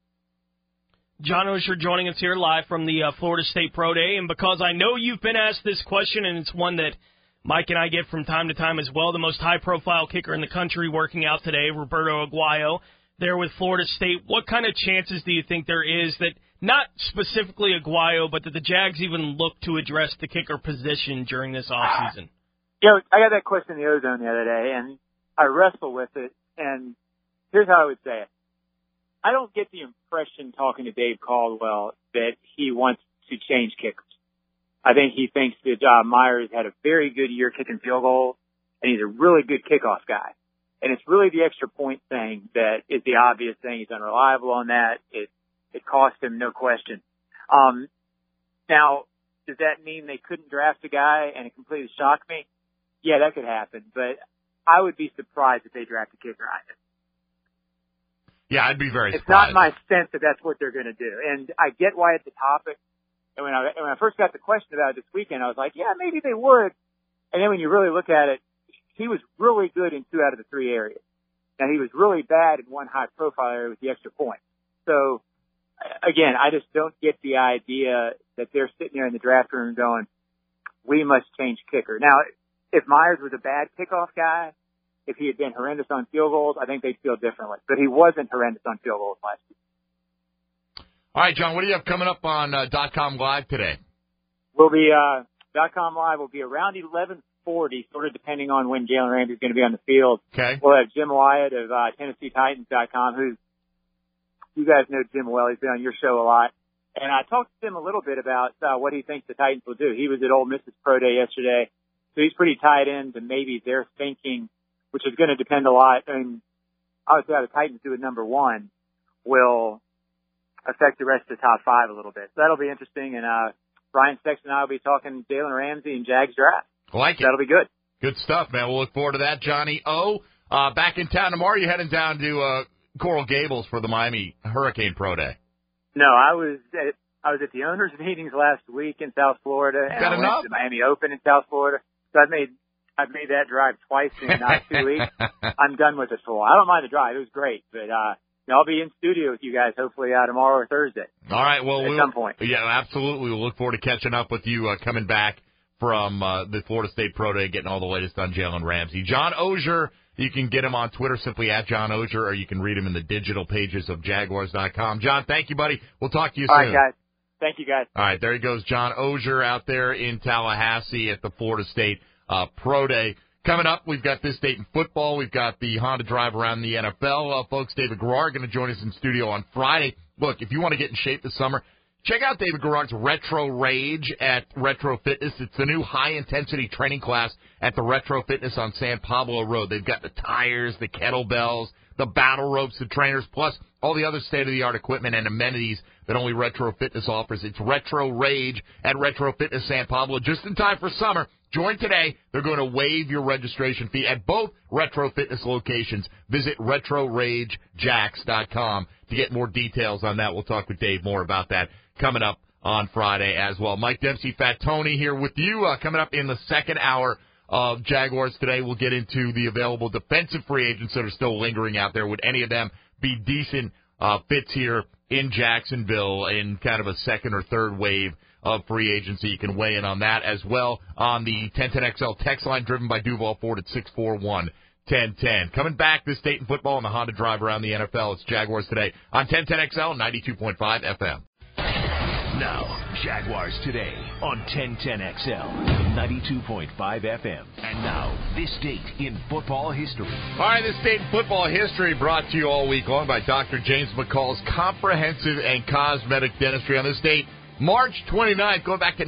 John Oehser joining us here live from the Florida State Pro Day, and because I know you've been asked this question, and it's one that Mike and I get from time to time as well, the most high-profile kicker in the country working out today, Roberto Aguayo, there with Florida State. What kind of chances do you think there is that, not specifically Aguayo, but that the Jags even look to address the kicker position during this offseason? I got that question in the Ozone the other day, and I wrestle with it, and here's how I would say it. I don't get the impression, talking to Dave Caldwell, that he wants to change kickers. I think he thinks that Myers had a very good year kicking field goals, and he's a really good kickoff guy. And it's really the extra point thing that is the obvious thing. He's unreliable on that. It cost him, no question. Now, does that mean they couldn't draft a guy and it completely shocked me? Yeah, that could happen, but I would be surprised if they draft a kicker either. Yeah, I'd be very surprised. It's not my sense that that's what they're going to do. And I get why it's a topic. And when I first got the question about it this weekend, I was like, yeah, maybe they would. And then when you really look at it, he was really good in 2 out of the 3 areas. Now, he was really bad in one high-profile area with the extra point. So, again, I just don't get the idea that they're sitting there in the draft room going, we must change kicker. Now, if Myers was a bad kickoff guy, if he had been horrendous on field goals, I think they'd feel differently. But he wasn't horrendous on field goals last year. All right, John, what do you have coming up on .com Live today? We'll be .com Live will be around 11:40, sort of depending on when Jalen Ramsey's going to be on the field. Okay. We'll have Jim Wyatt of TennesseeTitans.com, who you guys know Jim well. He's been on your show a lot. And I talked to him a little bit about what he thinks the Titans will do. He was at Ole Miss's Pro Day yesterday, so he's pretty tied in to maybe their thinking, which is going to depend a lot. I mean, obviously how the Titans do at number one will affect the rest of the top five a little bit. So that'll be interesting. And Brian Sexton and I will be talking Jalen Ramsey and Jags draft. Like it. That'll be good. Good stuff, man. We'll look forward to that. Johnny O, back in town tomorrow. You're heading down to Coral Gables for the Miami Hurricane Pro Day. No, I was at the owners' meetings last week in South Florida, and I went to the Miami Open in South Florida. So I've made that drive twice in not 2 weeks. I'm done with it for a while. I don't mind the drive; it was great, but I'll be in studio with you guys hopefully tomorrow or Thursday. All right, well, at some point. Yeah, absolutely. We'll look forward to catching up with you coming back from the Florida State Pro Day, getting all the latest on Jalen Ramsey. John Oehser, you can get him on Twitter simply at John Oehser, or you can read him in the digital pages of Jaguars.com. John, thank you, buddy. We'll talk to you soon. All right, guys. Thank you, guys. All right, there he goes, John Oehser out there in Tallahassee at the Florida State Pro Day. Coming up, we've got This State in Football. We've got the Honda Drive around the NFL. Folks, David Garrard going to join us in studio on Friday. Look, if you want to get in shape this summer, check out David Garrard's Retro Rage at Retro Fitness. It's the new high-intensity training class at the Retro Fitness on San Pablo Road. They've got the tires, the kettlebells, the battle ropes, the trainers, plus all the other state-of-the-art equipment and amenities that only Retro Fitness offers. It's Retro Rage at Retro Fitness San Pablo, just in time for summer. Join today. They're going to waive your registration fee at both Retro Fitness locations. Visit RetroRageJax.com to get more details on that. We'll talk with Dave more about that coming up on Friday as well. Mike Dempsey, Fat Tony here with you. Coming up in the second hour of Jaguars Today, we'll get into the available defensive free agents that are still lingering out there. Would any of them be decent fits here in Jacksonville in kind of a second or third wave of free agency? You can weigh in on that as well on the 1010XL text line driven by Duval Ford at 641-1010. Coming back, This State in Football and the Honda Drive around the NFL. It's Jaguars Today on 1010XL 92.5 FM. Now, Jaguars Today on 1010XL 92.5 FM. And now, This Date in Football History. All right, This Date in Football History brought to you all week long by Dr. James McCall's Comprehensive and Cosmetic Dentistry. On this date, March 29th, going back to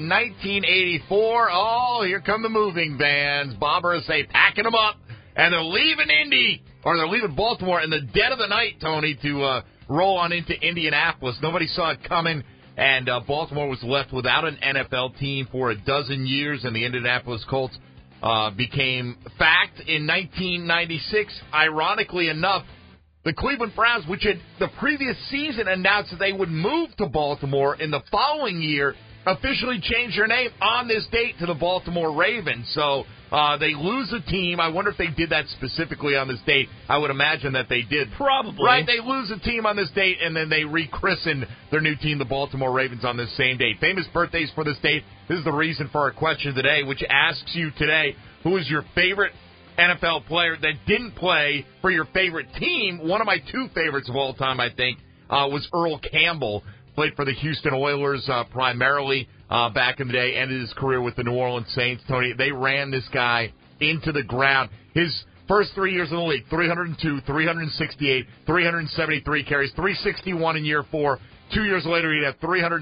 1984. Oh, here come the moving vans. Bob Irsay packing them up, and they're leaving they're leaving Baltimore in the dead of the night, Tony, to roll on into Indianapolis. Nobody saw it coming, and Baltimore was left without an NFL team for a dozen years, and the Indianapolis Colts became fact in 1996. Ironically enough, the Cleveland Browns, which had the previous season announced that they would move to Baltimore in the following year, officially changed their name on this date to the Baltimore Ravens. So they lose a team. I wonder if they did that specifically on this date. I would imagine that they did. Probably. Right, they lose a team on this date, and then they rechristen their new team, the Baltimore Ravens, on this same date. Famous birthdays for this date. This is the reason for our question today, which asks you today, who is your favorite NFL player that didn't play for your favorite team? One of my two favorites of all time, I think, was Earl Campbell. Played for the Houston Oilers primarily back in the day, ended his career with the New Orleans Saints. Tony, they ran this guy into the ground. His first 3 years in the league, 302, 368, 373 carries, 361 in year 4. 2 years later, he'd have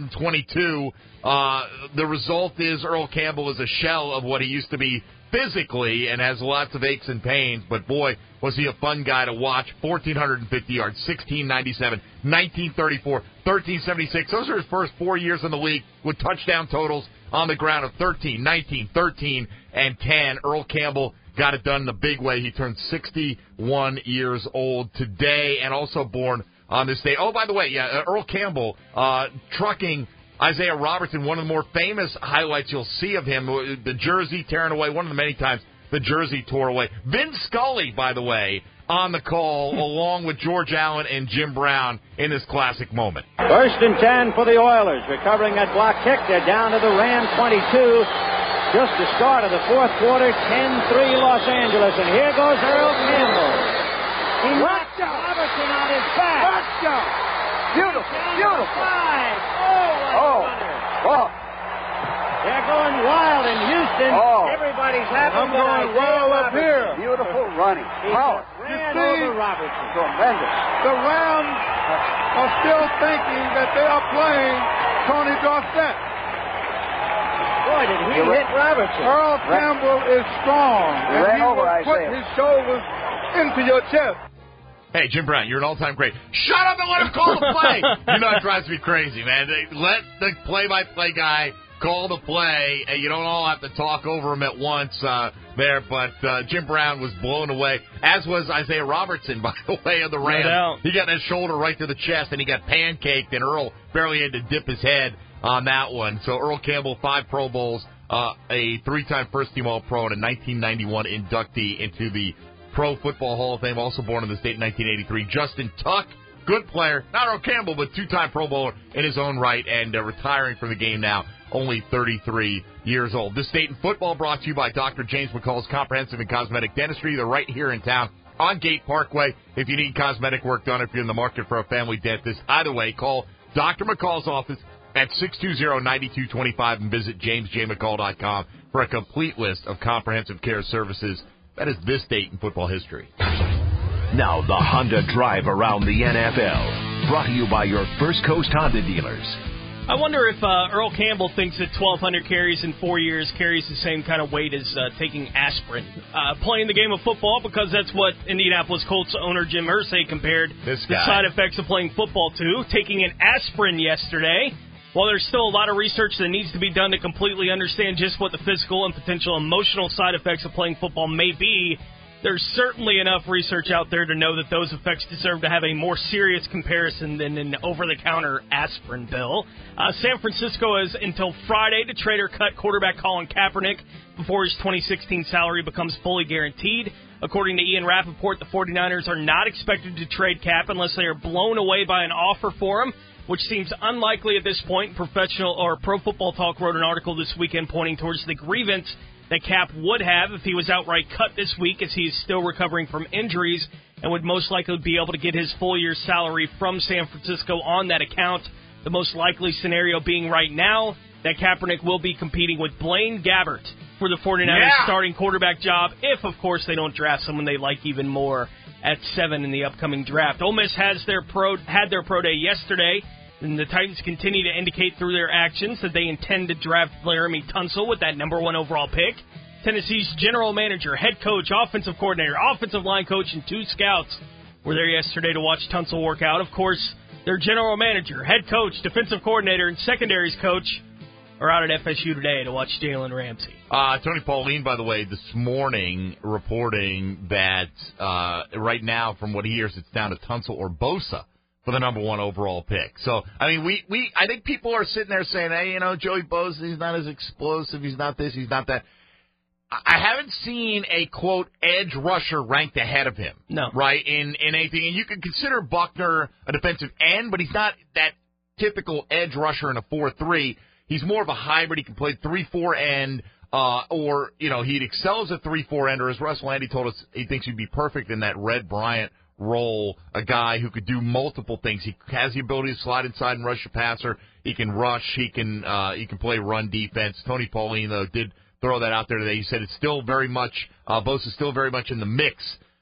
322. The result is Earl Campbell is a shell of what he used to be physically and has lots of aches and pains, but boy, was he a fun guy to watch. 1,450 yards, 1,697, 1934, 1376. Those are his first 4 years in the league with touchdown totals on the ground of 13, 19, 13, and 10. Earl Campbell got it done in the big way. He turned 61 years old today and also born on this day. Oh, by the way, Earl Campbell trucking Isaiah Robertson, one of the more famous highlights you'll see of him, the jersey tearing away, one of the many times the jersey tore away. Vin Scully, by the way, on the call, along with George Allen and Jim Brown in this classic moment. 1st and 10 for the Oilers. Recovering that block kick. They're down to the Ram 22. Just the start of the fourth quarter, 10-3 Los Angeles. And here goes Earl Campbell. He knocked Robertson on his back. Beautiful. Beautiful. Oh, Well, they're going wild in Houston. Oh. Everybody's happy. I'm going wild up here. beautiful running. He Power. ran over Robertson. Tremendous. The Rams are still thinking that they are playing Tony Dorsett. Boy, did he hit Robertson. Earl Campbell is strong, He and ran he over will put Isaiah. his shoulders into your chest. Hey, Jim Brown, you're an all-time great. Shut up and let him call the play. You know it drives me crazy, man. Let the play-by-play guy call the play, and you don't all have to talk over him at once there. But Jim Brown was blown away, as was Isaiah Robertson, by the way, of the Rams. doubt. He got his shoulder right to the chest, and he got pancaked, and Earl barely had to dip his head on that one. So Earl Campbell, 5 Pro Bowls, a 3-time first-team All-Pro, and a 1991 inductee into the Pro Football Hall of Fame, also born in the state in 1983. Justin Tuck, good player, not Earl Campbell, but 2-time Pro Bowler in his own right, and retiring from the game now, only 33 years old. This State in Football brought to you by Dr. James McCall's Comprehensive and Cosmetic Dentistry. They're right here in town on Gate Parkway. If you need cosmetic work done, if you're in the market for a family dentist, either way, call Dr. McCall's office at 620-9225 and visit jamesjmccall.com for a complete list of comprehensive care services. That is this date in football history. Now the Honda Drive around the NFL. Brought to you by your First Coast Honda dealers. I wonder if Earl Campbell thinks that 1,200 carries in 4 years carries the same kind of weight as taking aspirin. Playing the game of football, because that's what Indianapolis Colts owner Jim Irsay compared the side effects of playing football to. Taking an aspirin yesterday. While there's still a lot of research that needs to be done to completely understand just what the physical and potential emotional side effects of playing football may be, there's certainly enough research out there to know that those effects deserve to have a more serious comparison than an over-the-counter aspirin pill. San Francisco has until Friday to trade or cut quarterback Colin Kaepernick before his 2016 salary becomes fully guaranteed. According to Ian Rappaport, the 49ers are not expected to trade Cap unless they are blown away by an offer for him, which seems unlikely at this point. Professional or Pro Football Talk wrote an article this weekend pointing towards the grievance that Cap would have if he was outright cut this week, as he is still recovering from injuries and would most likely be able to get his full year's salary from San Francisco on that account. The most likely scenario being right now that Kaepernick will be competing with Blaine Gabbert for the 49ers starting quarterback job, if, of course, they don't draft someone they like even more at 7 in the upcoming draft. Ole Miss had their pro day yesterday, and the Titans continue to indicate through their actions that they intend to draft Laramie Tunsil with that number 1 overall pick. Tennessee's general manager, head coach, offensive coordinator, offensive line coach, and 2 scouts were there yesterday to watch Tunsil work out. Of course, their general manager, head coach, defensive coordinator, and secondaries coach are out at FSU today to watch Jalen Ramsey. Tony Pauline, by the way, this morning reporting that right now, from what he hears, it's down to Tunsil or Bosa for the number 1 overall pick. So, I mean, I think people are sitting there saying, hey, Joey Bosa, he's not as explosive, he's not this, he's not that. I haven't seen a, quote, edge rusher ranked ahead of him. No. Right, in anything. And you can consider Buckner a defensive end, but he's not that typical edge rusher in a 4-3. He's more of a hybrid. He can play 3-4 end, or, he'd excel as a 3-4 ender. As Russell Andy told us, he thinks he'd be perfect in that Red Bryant role, a guy who could do multiple things. He has the ability to slide inside and rush a passer. He can rush. He can play run defense. Tony Pauline, though, did throw that out there today. He said it's still very much, Bosa's still very much in the mix,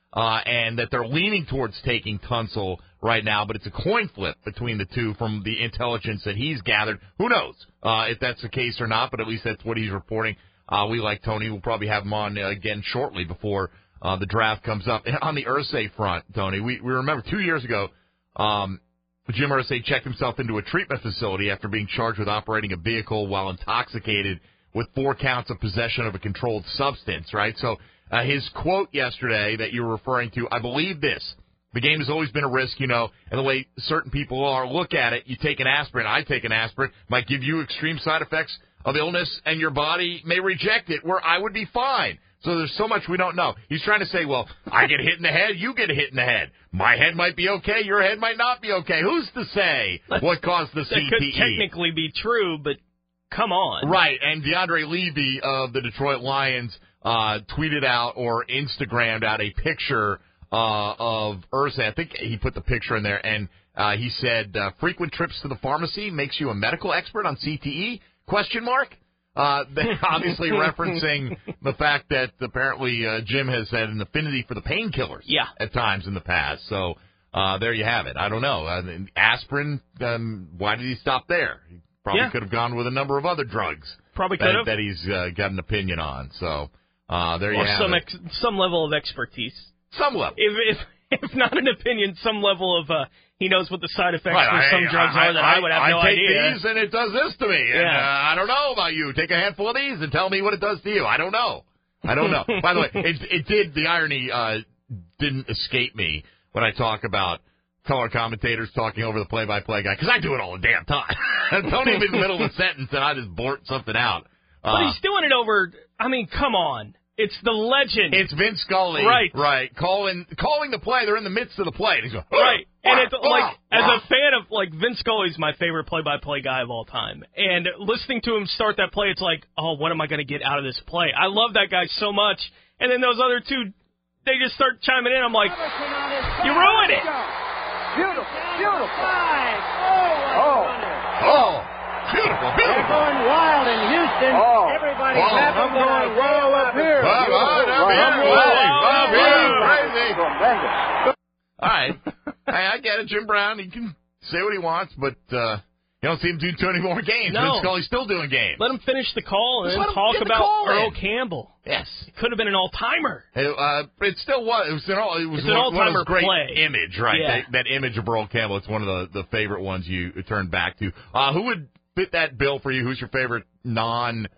and that they're leaning towards taking Tunsil right now, but it's a coin flip between the two from the intelligence that he's gathered. Who knows if that's the case or not, but at least that's what he's reporting. We like Tony. We'll probably have him on again shortly before the draft comes up. And on the Irsay front, Tony, we remember 2 years ago, Jim Irsay checked himself into a treatment facility after being charged with operating a vehicle while intoxicated with 4 counts of possession of a controlled substance, right? So his quote yesterday that you were referring to, I believe this: the game has always been a risk, and the way certain people look at it, you take an aspirin, I take an aspirin, might give you extreme side effects of illness, and your body may reject it, where I would be fine. So there's so much we don't know. He's trying to say, well, I get hit in the head, you get hit in the head. My head might be okay, your head might not be okay. Who's to say what caused the CTE? That could technically be true, but come on. Right, and DeAndre Levy of the Detroit Lions tweeted out or Instagrammed out a picture of Irsay. I think he put the picture in there, and He said, frequent trips to the pharmacy makes you a medical expert on CTE? ? They're obviously referencing the fact that apparently Jim has had an affinity for the painkillers at times in the past. So there you have it. I don't know. Aspirin, why did he stop there? He probably could have gone with a number of other drugs. Probably could have. That he's got an opinion on. So there you have it. Some level of expertise. Some level. If not an opinion, some level of he knows what the side effects for some drugs are that I would have no idea. I take these and it does this to me. And, I don't know about you. Take a handful of these and tell me what it does to you. I don't know. By the way, the irony didn't escape me when I talk about color commentators talking over the play-by-play guy, because I do it all the damn time. Don't even in the middle of a sentence and I just blurt something out. But he's doing it over, come on. It's the legend. It's Vince Scully. Right. Calling the play. They're in the midst of the play. And he's going, right. And it's as a fan of, Vince Scully's my favorite play-by-play guy of all time. And listening to him start that play, it's like, oh, what am I going to get out of this play? I love that guy so much. And then those other two, they just start chiming in. I'm like, you ruined it. Beautiful. Beautiful. They're going wild in Houston. Everybody clapping, going wild up here. Crazy. All right. Hey, I get it, Jim Brown. He can say what he wants, but you don't see him do too many more games. No. Vince Scully's still doing games. Let him finish the call and then talk about Earl Campbell. Yes. It could have been an all-timer. It still was. It was an all-timer great play. Image, right? Yeah. That image of Earl Campbell. It's one of the favorite ones you turn back to. Who would fit that bill for you? Who's your favorite non-Giant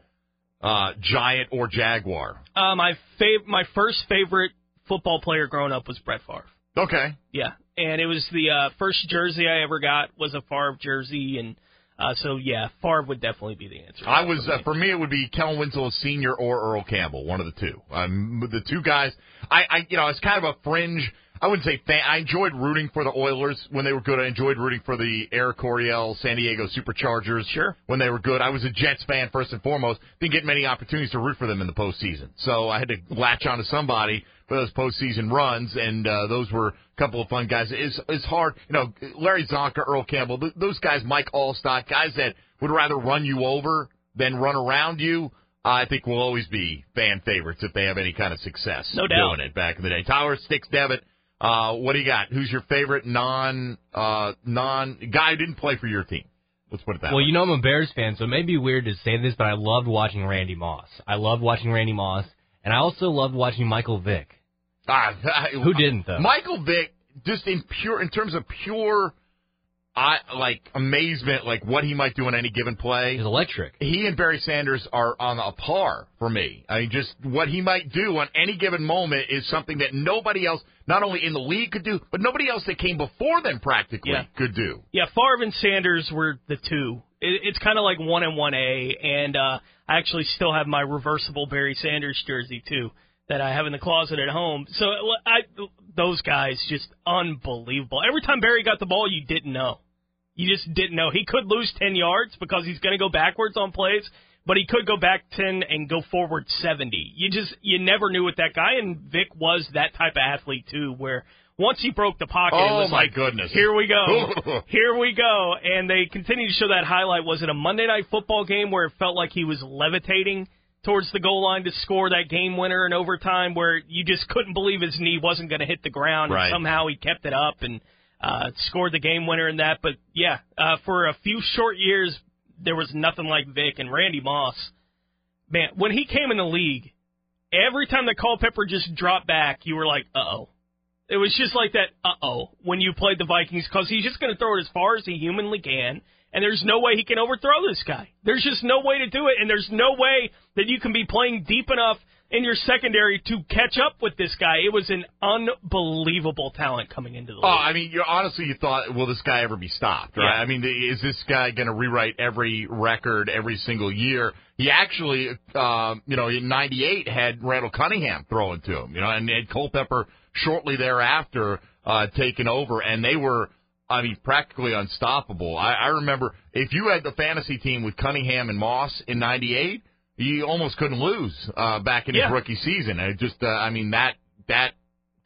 or Jaguar? My first favorite football player growing up was Brett Favre. Okay. Yeah, and it was the first jersey I ever got was a Favre jersey, and Favre would definitely be the answer. For me, it would be Kellen Winslow Sr. or Earl Campbell, one of the two. The two guys, it's kind of a fringe. I wouldn't say fan. I enjoyed rooting for the Oilers when they were good. I enjoyed rooting for the Eric Coryell San Diego Superchargers when they were good. I was a Jets fan first and foremost. Didn't get many opportunities to root for them in the postseason, so I had to latch onto somebody for those postseason runs, and those were a couple of fun guys. It's hard, Larry Zonka, Earl Campbell, those guys, Mike Allstott, guys that would rather run you over than run around you. I think will always be fan favorites if they have any kind of success doing it back in the day. Tyler Sticks Devitt. What do you got? Who's your favorite non guy who didn't play for your team? Let's put it that way. Well, I'm a Bears fan, so it may be weird to say this, but I loved watching Randy Moss. And I also loved watching Michael Vick. Who didn't, though? Michael Vick, just in terms of pure amazement, what he might do on any given play. He's electric. He and Barry Sanders are on a par for me. I mean, just what he might do on any given moment is something that nobody else, not only in the league could do, but nobody else that came before them practically could do. Yeah, Favre and Sanders were the two. It's kind of like 1 and 1A, and I actually still have my reversible Barry Sanders jersey, too, that I have in the closet at home. So those guys, just unbelievable. Every time Barry got the ball, you didn't know. You just didn't know. He could lose 10 yards because he's going to go backwards on plays, but he could go back 10 and go forward 70. You never knew with that guy, and Vic was that type of athlete, too, where once he broke the pocket, it was my goodness. Here we go. Here we go. And they continue to show that highlight. Was it a Monday Night Football game where it felt like he was levitating towards the goal line to score that game winner in overtime, where you just couldn't believe his knee wasn't going to hit the ground, and somehow he kept it up and scored the game winner in that. But, for a few short years, there was nothing like Vic. And Randy Moss, man, when he came in the league, every time the Culpepper just dropped back, you were like, uh-oh. It was just like that, when you played the Vikings, because he's just going to throw it as far as he humanly can, and there's no way he can overthrow this guy. There's just no way to do it, and there's no way that you can be playing deep enough in your secondary to catch up with this guy. It was an unbelievable talent coming into the league. I mean, honestly, you thought, will this guy ever be stopped, right? Yeah. I mean, is this guy going to rewrite every record every single year? He actually, in 98 had Randall Cunningham throwing to him, and Ed Culpepper shortly thereafter taken over, and they were, practically unstoppable. I remember if you had the fantasy team with Cunningham and Moss in 98, you almost couldn't lose back in his rookie season. And it just, that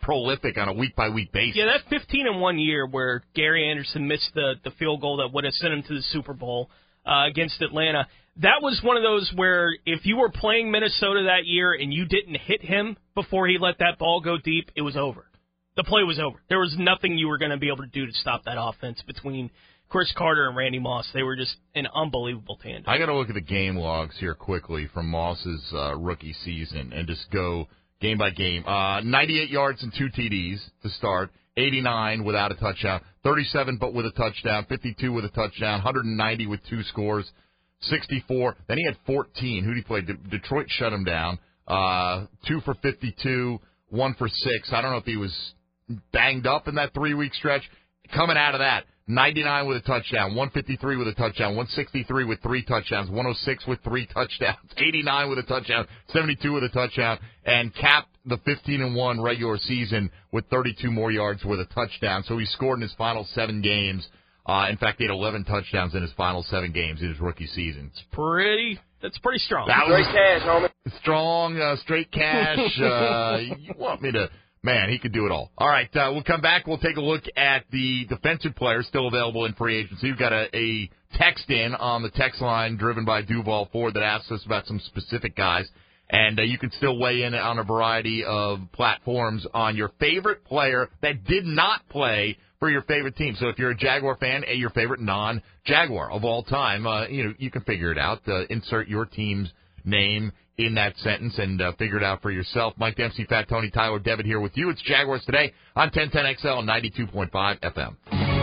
prolific on a week-by-week basis. Yeah, that 15-1 year where Gary Anderson missed the field goal that would have sent him to the Super Bowl against Atlanta, that was one of those where if you were playing Minnesota that year and you didn't hit him before he let that ball go deep, it was over. The play was over. There was nothing you were going to be able to do to stop that offense between Chris Carter and Randy Moss. They were just an unbelievable tandem. I got to look at the game logs here quickly from Moss's rookie season and just go game by game. 98 yards and 2 TDs to start, 89 without a touchdown, 37 but with a touchdown, 52 with a touchdown, 190 with 2 scores, 64. Then he had 14. Who did he play? Detroit shut him down. 2 for 52, 1 for 6. I don't know if he was banged up in that 3-week stretch. Coming out of that, 99 with a touchdown, 153 with a touchdown, 163 with 3 touchdowns, 106 with 3 touchdowns, 89 with a touchdown, 72 with a touchdown, and capped the 15-1 regular season with 32 more yards with a touchdown. So he scored in his final 7 games. In fact, he had 11 touchdowns in his final 7 games in his rookie season. That's pretty strong. That was straight cash, homie. Strong, straight cash. You want me to... Man, he could do it all. All right, we'll come back. We'll take a look at the defensive players still available in free agency. We've got a text in on the text line driven by Duval Ford that asks us about some specific guys. And you can still weigh in on a variety of platforms on your favorite player that did not play for your favorite team. So if you're a Jaguar fan, your favorite non-Jaguar of all time, you can figure it out. Insert your team's name in that sentence and figure it out for yourself. Mike Dempsey, Fat Tony, Tyler Devitt here with you. It's Jaguars Today on 1010XL and 92.5 FM.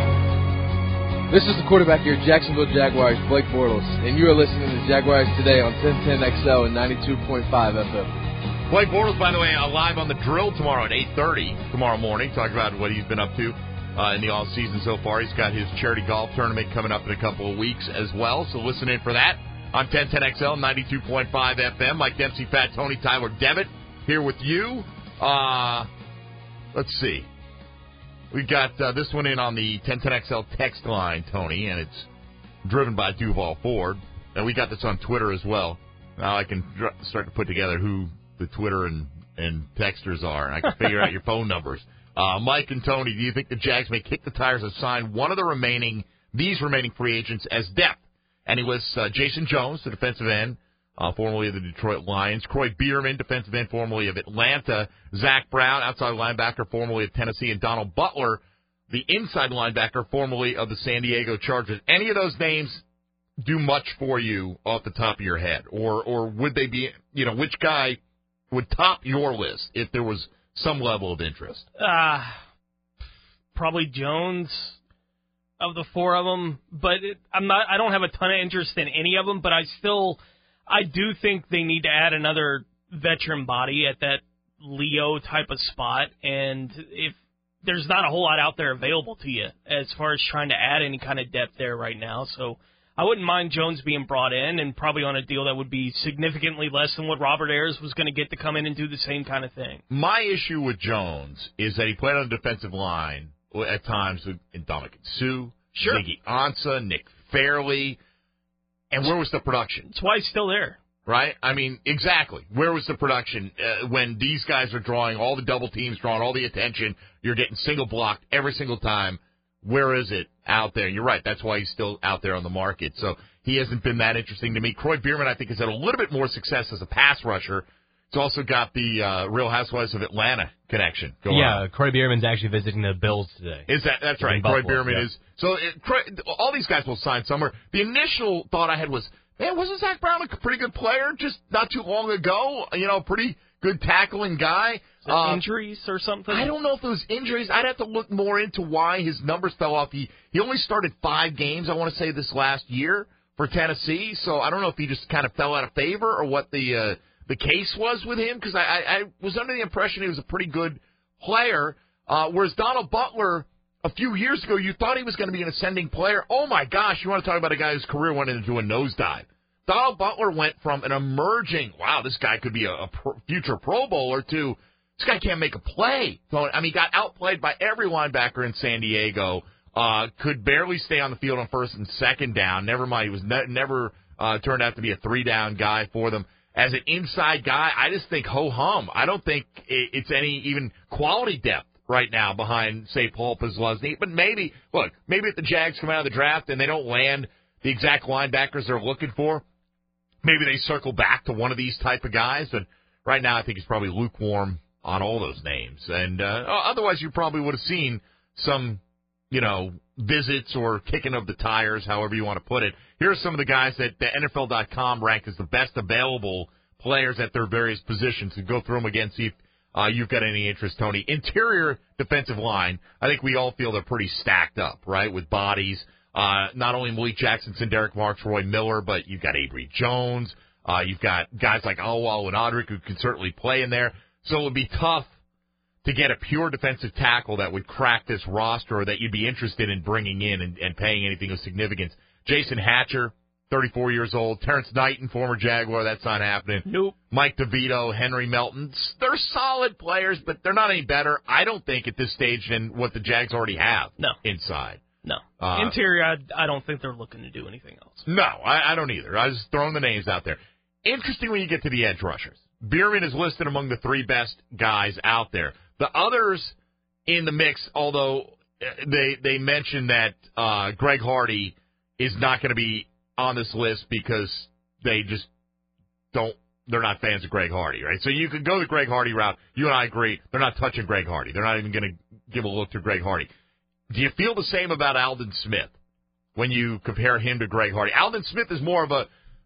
This is the quarterback of your Jacksonville Jaguars, Blake Bortles, and you are listening to Jaguars Today on 1010XL and 92.5 FM. Blake Bortles, by the way, live on The Drill tomorrow at 8:30 tomorrow morning. Talk about what he's been up to in the off-season so far. He's got his charity golf tournament coming up in a couple of weeks as well, so listen in for that. On 1010XL, 92.5 FM. Mike Dempsey, Fat Tony, Tyler Devitt here with you. Let's see. We got this one in on the 1010XL text line, Tony, and it's driven by Duval Ford. And we got this on Twitter as well. Now I can start to put together who the Twitter and texters are, and I can figure out your phone numbers. Mike and Tony, do you think the Jags may kick the tires and sign one of these remaining free agents as depth? And he lists Jason Jones, the defensive end, formerly of the Detroit Lions. Croy Bierman, defensive end, formerly of Atlanta. Zach Brown, outside linebacker, formerly of Tennessee. And Donald Butler, the inside linebacker, formerly of the San Diego Chargers. Any of those names do much for you off the top of your head? Or would they be, which guy would top your list if there was some level of interest? Probably Jones. Of the 4 of them, but I don't have a ton of interest in any of them, but I do think they need to add another veteran body at that Leo type of spot, and if there's not a whole lot out there available to you as far as trying to add any kind of depth there right now, so I wouldn't mind Jones being brought in and probably on a deal that would be significantly less than what Robert Ayers was going to get to come in and do the same kind of thing. My issue with Jones is that he played on the defensive line at times with Dominican Suh, sure. Ziggy Ansah, Nick Fairley, and where was the production? That's why he's still there. Right? I mean, exactly. Where was the production when these guys are drawing all the double teams, drawing all the attention, you're getting single blocked every single time? Where is it out there? You're right. That's why he's still out there on the market. So he hasn't been that interesting to me. Croy Bierman, I think, has had a little bit more success as a pass rusher. It's also got the Real Housewives of Atlanta connection going on. Yeah, Croy Bierman's actually visiting the Bills today. That's right. Croy Bierman is. So all these guys will sign somewhere. The initial thought I had was, man, wasn't Zach Brown a pretty good player just not too long ago? Pretty good tackling guy. Injuries or something? I don't know if it was injuries. I'd have to look more into why his numbers fell off. He only started 5 games, I want to say, this last year for Tennessee. So I don't know if he just kind of fell out of favor or what the case was with him, because I was under the impression he was a pretty good player, whereas Donald Butler, a few years ago, you thought he was going to be an ascending player. Oh, my gosh, you want to talk about a guy whose career went into a nosedive. Donald Butler went from an emerging, wow, this guy could be a future Pro Bowler, to this guy can't make a play. So, he got outplayed by every linebacker in San Diego, could barely stay on the field on first and second down. Never mind, he was never turned out to be a 3-down guy for them. as an inside guy, I just think ho-hum. I don't think it's any even quality depth right now behind, say, Paul Posluszny. But maybe if the Jags come out of the draft and they don't land the exact linebackers they're looking for, maybe they circle back to one of these type of guys. But right now I think he's probably lukewarm on all those names. And otherwise you probably would have seen some, visits or kicking of the tires, however you want to put it. Here are some of the guys that the NFL.com ranked as the best available players at their various positions. And go through them again, see if you've got any interest, Tony. Interior defensive line, I think we all feel they're pretty stacked up, right, with bodies. Not only Malik Jackson, Derek Marks, Roy Miller, but you've got Avery Jones. You've got guys like Alwal and Odrick who can certainly play in there. So it would be tough to get a pure defensive tackle that would crack this roster or that you'd be interested in bringing in and paying anything of significance. Jason Hatcher, 34 years old. Terrence Knighton, former Jaguar, that's not happening. Nope. Mike DeVito, Henry Melton. They're solid players, but they're not any better, I don't think, at this stage than what the Jags already have inside. No. Interior, I don't think they're looking to do anything else. No, I don't either. I was just throwing the names out there. Interesting when you get to the edge rushers. Bierman is listed among the 3 best guys out there. The others in the mix, although they mentioned that Greg Hardy is not going to be on this list because they just they're not fans of Greg Hardy, right? So you could go the Greg Hardy route. You and I agree. They're not touching Greg Hardy. They're not even going to give a look to Greg Hardy. Do you feel the same about Aldon Smith when you compare him to Greg Hardy? Aldon Smith is more of a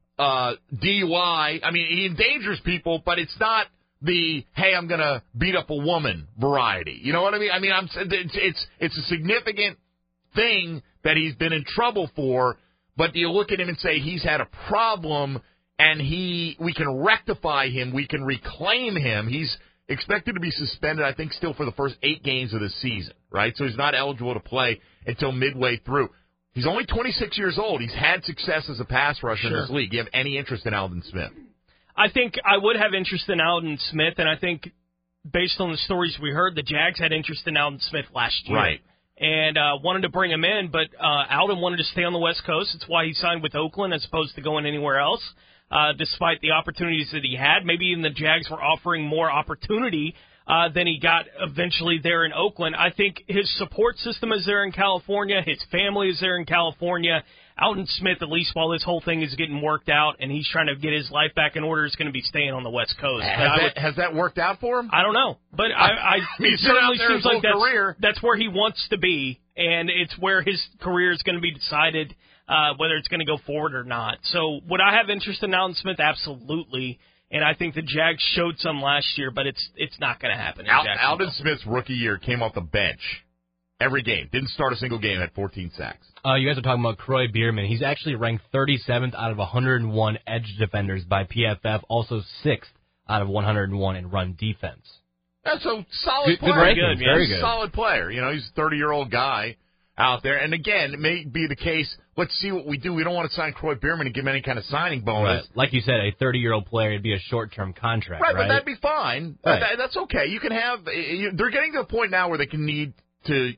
DUI. I mean, he endangers people, but it's not the, hey, I'm going to beat up a woman variety. You know what I mean? I mean, it's a significant thing that he's been in trouble for, but do you look at him and say he's had a problem and we can rectify him, we can reclaim him? He's expected to be suspended, I think, still for the first 8 games of the season, right? So he's not eligible to play until midway through. He's only 26 years old. He's had success as a pass rusher in this league. Do you have any interest in Aldon Smith? I think I would have interest in Aldon Smith, and I think based on the stories we heard, the Jags had interest in Aldon Smith last year. Right. And wanted to bring him in, but Aldon wanted to stay on the West Coast. It's why he signed with Oakland as opposed to going anywhere else, despite the opportunities that he had. Maybe even the Jags were offering more opportunity than he got eventually there in Oakland. I think his support system is there in California. His family is there in California. Aldon Smith, at least while this whole thing is getting worked out and he's trying to get his life back in order, is going to be staying on the West Coast. Has that worked out for him? I don't know. But it certainly seems like that's where he wants to be, and it's where his career is going to be decided whether it's going to go forward or not. So would I have interest in Aldon Smith? Absolutely. And I think the Jags showed some last year, but it's not going to happen. Aldon Smith's rookie year came off the bench every game. Didn't start a single game, had 14 sacks. You guys are talking about Kroy Bierman. He's actually ranked 37th out of 101 edge defenders by PFF, also 6th out of 101 in run defense. That's a solid player. Very good. Very good. Solid player. You know, he's a 30-year-old guy out there. And, again, it may be the case, let's see what we do. We don't want to sign Kroy Bierman and give him any kind of signing bonus. Right. Like you said, a 30-year-old player would be a short-term contract, right? But that'd be fine. Right. That's okay. You can have they're getting to a point now where they need to,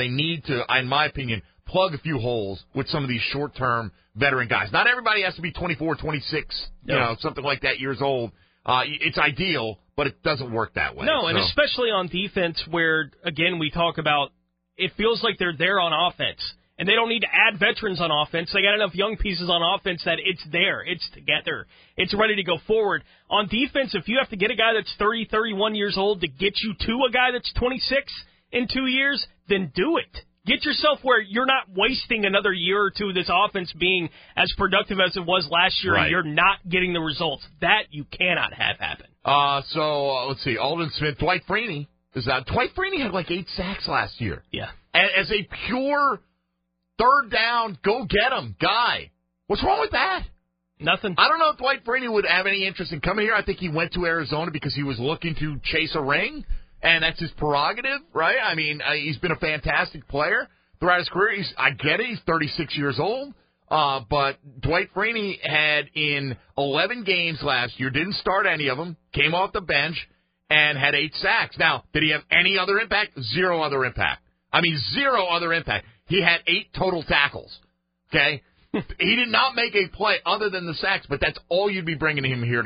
in my opinion, plug a few holes with some of these short-term veteran guys. Not everybody has to be 24, 26, something like that years old. It's ideal, but it doesn't work that way. No, and especially on defense where, again, we talk about it feels like they're there on offense, and they don't need to add veterans on offense. They got enough young pieces on offense that it's there. It's together. It's ready to go forward. On defense, if you have to get a guy that's 30, 31 years old to get you to a guy that's 26 in 2 years, then do it. Get yourself where you're not wasting another year or two of this offense being as productive as it was last year, and you're not getting the results. That you cannot have happen. Let's see. Aldon Smith, Dwight Freeney is out. Dwight Freeney had like 8 sacks last year. Yeah. As a pure third down, go get him guy. What's wrong with that? Nothing. I don't know if Dwight Freeney would have any interest in coming here. I think he went to Arizona because he was looking to chase a ring. And that's his prerogative, right? I mean, he's been a fantastic player throughout his career. I get it. He's 36 years old. But Dwight Freeney had in 11 games last year, didn't start any of them, came off the bench, and had 8 sacks. Now, did he have any other impact? 0 other impact. I mean, 0 other impact. He had 8 total tackles, okay? He did not make a play other than the sacks, but that's all you'd be bringing him here to do.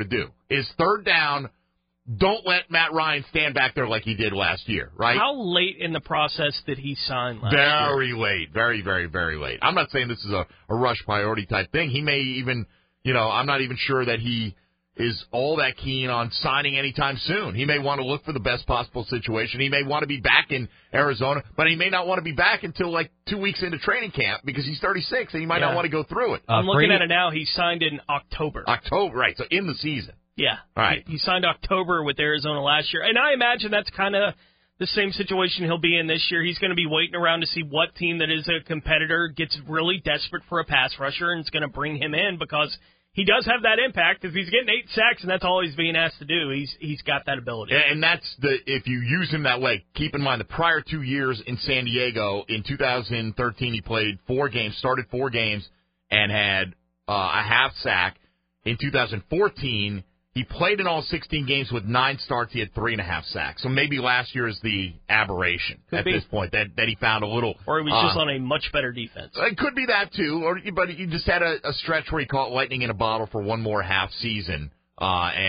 is third down. Don't let Matt Ryan stand back there like he did last year, right? How late in the process did he sign last year? Very late. Very, very, very late. I'm not saying this is a rush priority type thing. He may even, I'm not even sure that he is all that keen on signing anytime soon. He may want to look for the best possible situation. He may want to be back in Arizona, but he may not want to be back until like 2 weeks into training camp because he's 36 and he might not want to go through it. I'm looking at it now. He signed in October. October, right. So in the season. Yeah. All right. He signed October with Arizona last year. And I imagine that's kind of the same situation he'll be in this year. He's going to be waiting around to see what team that is a competitor gets really desperate for a pass rusher and is going to bring him in because he does have that impact. If he's getting 8 sacks and that's all he's being asked to do, he's got that ability. And that's if you use him that way, keep in mind the prior 2 years in San Diego, in 2013 he played 4 games, started 4 games, and had a half sack. In 2014, he played in all 16 games with 9 starts. He had 3.5 sacks. So maybe last year is the aberration this point that he found a little. Or he was just on a much better defense. It could be that too. But you just had a stretch where he caught lightning in a bottle for one more half season. So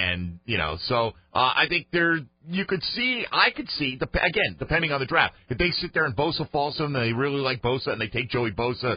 I think I could see, again, depending on the draft. If they sit there and Bosa falls to them and they really like Bosa and they take Joey Bosa,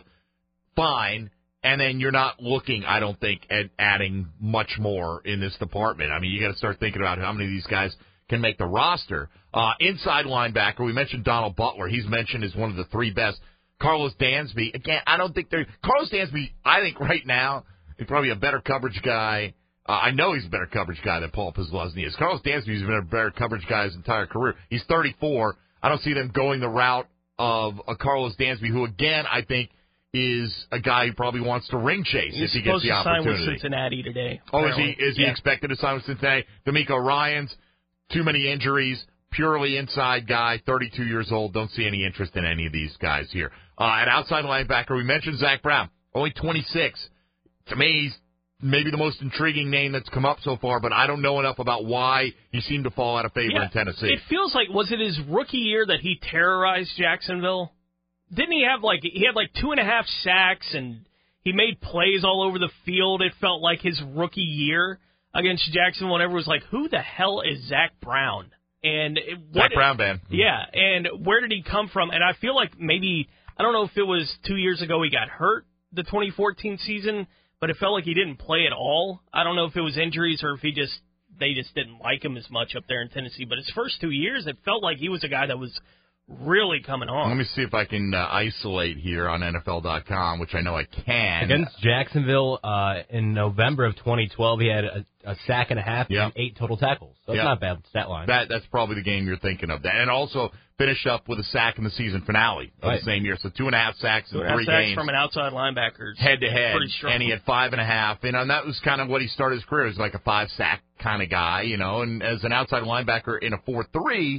fine. And then you're not looking, I don't think, at adding much more in this department. I mean, you got to start thinking about how many of these guys can make the roster. Inside linebacker, we mentioned Donald Butler. He's mentioned as one of the 3 best. Carlos Dansby, again, I don't think Carlos Dansby, I think right now, is probably a better coverage guy. I know he's a better coverage guy than Paul Posluszny is. Carlos Dansby's been a better coverage guy his entire career. He's 34. I don't see them going the route of a Carlos Dansby, who, again, I think, is a guy who probably wants to ring chase if he gets the opportunity. He's supposed to sign with Cincinnati today. Apparently. Oh, is he expected to sign with Cincinnati? D'Amico Ryans, too many injuries, purely inside guy, 32 years old. Don't see any interest in any of these guys here. At outside linebacker, we mentioned Zach Brown, only 26. To me, he's maybe the most intriguing name that's come up so far, but I don't know enough about why he seemed to fall out of favor in Tennessee. It feels like, was it his rookie year that he terrorized Jacksonville? Didn't he have he had 2.5 sacks and he made plays all over the field? It felt like his rookie year against Jacksonville. Everyone was like, who the hell is Zach Brown? And Zach Brown band. Yeah, and where did he come from? And I feel like maybe, I don't know if it was 2 years ago he got hurt, the 2014 season, but it felt like he didn't play at all. I don't know if it was injuries or if they just didn't like him as much up there in Tennessee. But his first 2 years, it felt like he was a guy that was really coming on. Let me see if I can isolate here on NFL.com, which I know I can. Against Jacksonville in November of 2012, he had a sack and a half and 8 total tackles. So that's not a bad stat line. That's probably the game you're thinking of. And also finished up with a sack in the season finale of the same year. So 2.5 sacks in 3 games. From an outside linebacker. Head-to-head. And he had 5.5. And that was kind of what he started his career as, like a 5-sack kind of guy, And as an outside linebacker in a 4-3,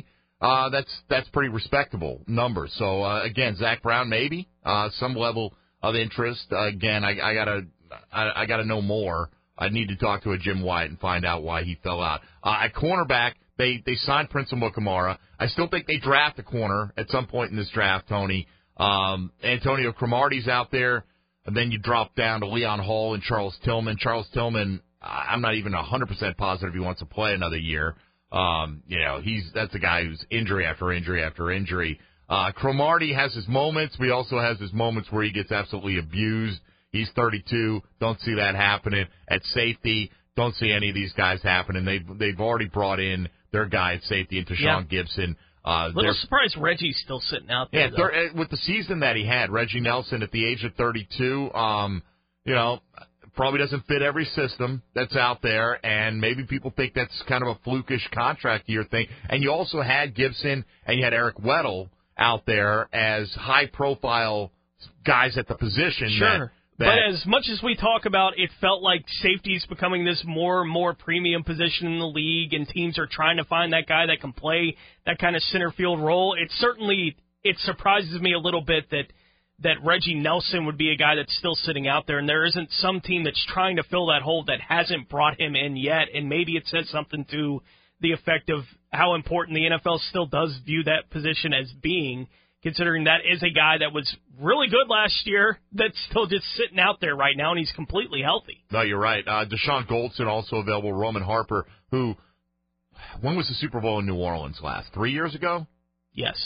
that's pretty respectable numbers. So again, Zach Brown maybe some level of interest. Again, I gotta know more. I need to talk to a Jim Wyatt and find out why he fell out. At cornerback, they signed Prince Amukamara. I still think they draft a corner at some point in this draft, Tony. Antonio Cromartie's out there, and then you drop down to Leon Hall and Charles Tillman. Charles Tillman, I'm not even 100% positive he wants to play another year. That's a guy who's injury after injury after injury. Cromartie has his moments. He also has his moments where he gets absolutely abused. He's 32. Don't see that happening. At safety, don't see any of these guys happening. They've already brought in their guy at safety into Sean Gibson. Little surprised Reggie's still sitting out there. Yeah, with the season that he had, Reggie Nelson at the age of 32, probably doesn't fit every system that's out there, and maybe people think that's kind of a flukish contract year thing. And you also had Gibson and you had Eric Weddle out there as high-profile guys at the position. Sure. But as much as we talk about, it felt like safety is becoming this more and more premium position in the league, and teams are trying to find that guy that can play that kind of center field role. It surprises me a little bit that Reggie Nelson would be a guy that's still sitting out there, and there isn't some team that's trying to fill that hole that hasn't brought him in yet, and maybe it says something to the effect of how important the NFL still does view that position as being. considering that is a guy that was really good last year that's still just sitting out there right now, and he's completely healthy. No, you're right. Deshaun Goldson also available. Roman Harper, who, when was the Super Bowl in New Orleans last? 3 years ago? Yes.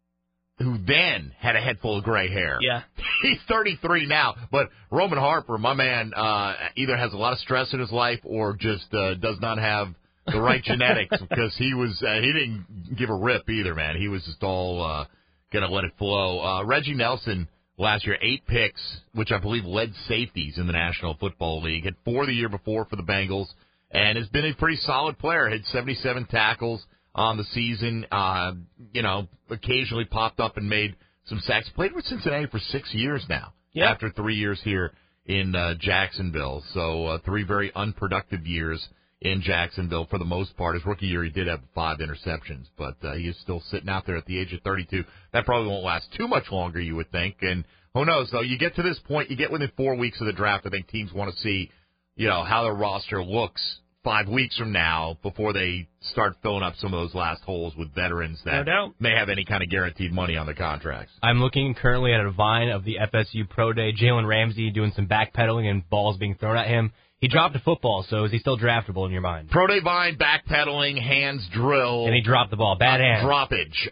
Who then had a head full of gray hair. Yeah. He's 33 now, but Roman Harper, my man, either has a lot of stress in his life or just does not have the right genetics, because he didn't give a rip either, man. He was just all going to let it flow. Reggie Nelson last year, 8 picks, which I believe led safeties in the National Football League. Had 4 the year before for the Bengals, and has been a pretty solid player. Had 77 tackles on the season. Occasionally popped up and made some sacks. Played with Cincinnati for 6 years now, after 3 years here in Jacksonville. So 3 very unproductive years in Jacksonville for the most part. His rookie year, he did have 5 interceptions, but he is still sitting out there at the age of 32. That probably won't last too much longer, you would think. And who knows, though? You get to this point, you get within 4 weeks of the draft, I think teams want to see, how their roster looks 5 weeks from now before they start filling up some of those last holes with veterans that may have any kind of guaranteed money on the contracts. I'm looking currently at a vine of the FSU Pro Day. Jalen Ramsey doing some backpedaling and balls being thrown at him. He dropped a football, so is he still draftable in your mind? Pro Day vine, backpedaling, hands drill. And he dropped the ball. Bad hands. Droppage.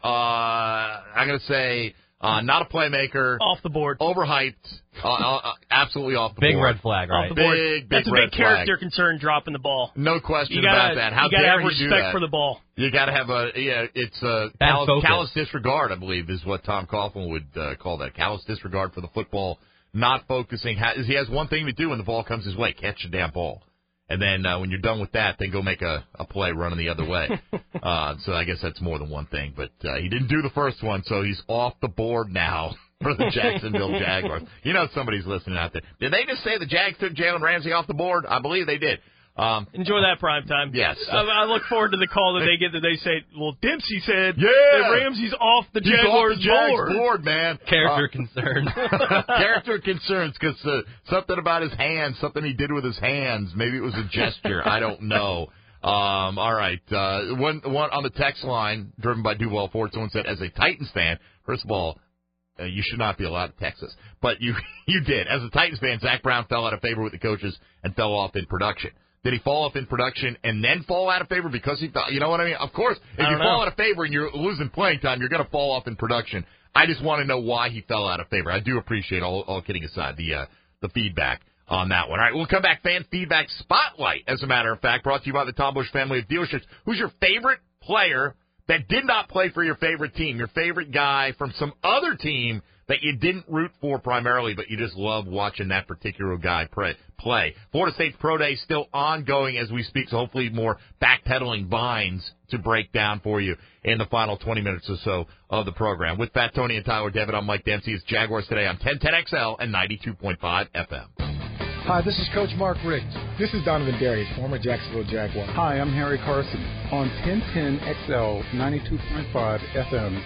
I'm going to say not a playmaker. Off the board. Overhyped. Absolutely off the big board. Red flag, right? Off the board. Big That's a red big character concern, dropping the ball. No question about that. How you gotta dare have he do respect that? for the ball. You got to have it's callous disregard, I believe, is what Tom Coughlin would call that. Callous disregard for the football, not focusing. He has one thing to do when the ball comes his way, catch the damn ball. And then when you're done with that, then go make a play running the other way. So I guess that's more than one thing. But he didn't do the first one, so he's off the board now for the Jacksonville Jaguars. Somebody's listening out there. Did they just say the Jags took Jalen Ramsey off the board? I believe they did. Enjoy that prime time. Yes. I look forward to the call that they get that they say, well, Dempsey said that Ramsey's off the Jaguars board. Man. Character concerns. Character concerns, because something about his hands, something he did with his hands. Maybe it was a gesture. I don't know. All right. One on the text line, driven by Duval Ford, someone said, as a Titans fan, first of all, you should not be allowed to text us. But you did. As a Titans fan, Zach Brown fell out of favor with the coaches and fell off in production. Did he fall off in production and then fall out of favor because he fell? You know what I mean? Of course, if you fall out of favor and you're losing playing time, you're going to fall off in production. I just want to know why he fell out of favor. I do appreciate, all kidding aside, the feedback on that one. All right, we'll come back. Fan Feedback Spotlight, as a matter of fact, brought to you by the Tom Busch family of dealerships. Who's your favorite player that did not play for your favorite team? Your favorite guy from some other team that you didn't root for primarily, but you just love watching that particular guy play. Florida State's Pro Day still ongoing as we speak, so hopefully more backpedaling vines to break down for you in the final 20 minutes or so of the program. With Fat Tony and Tyler Devitt, I'm Mike Dempsey. It's Jaguars Today on 1010XL and 92.5 FM. Hi, this is Coach Mark Riggs. This is Donovan Darius, former Jacksonville Jaguar. Hi, I'm Harry Carson on 1010XL 92.5 FM.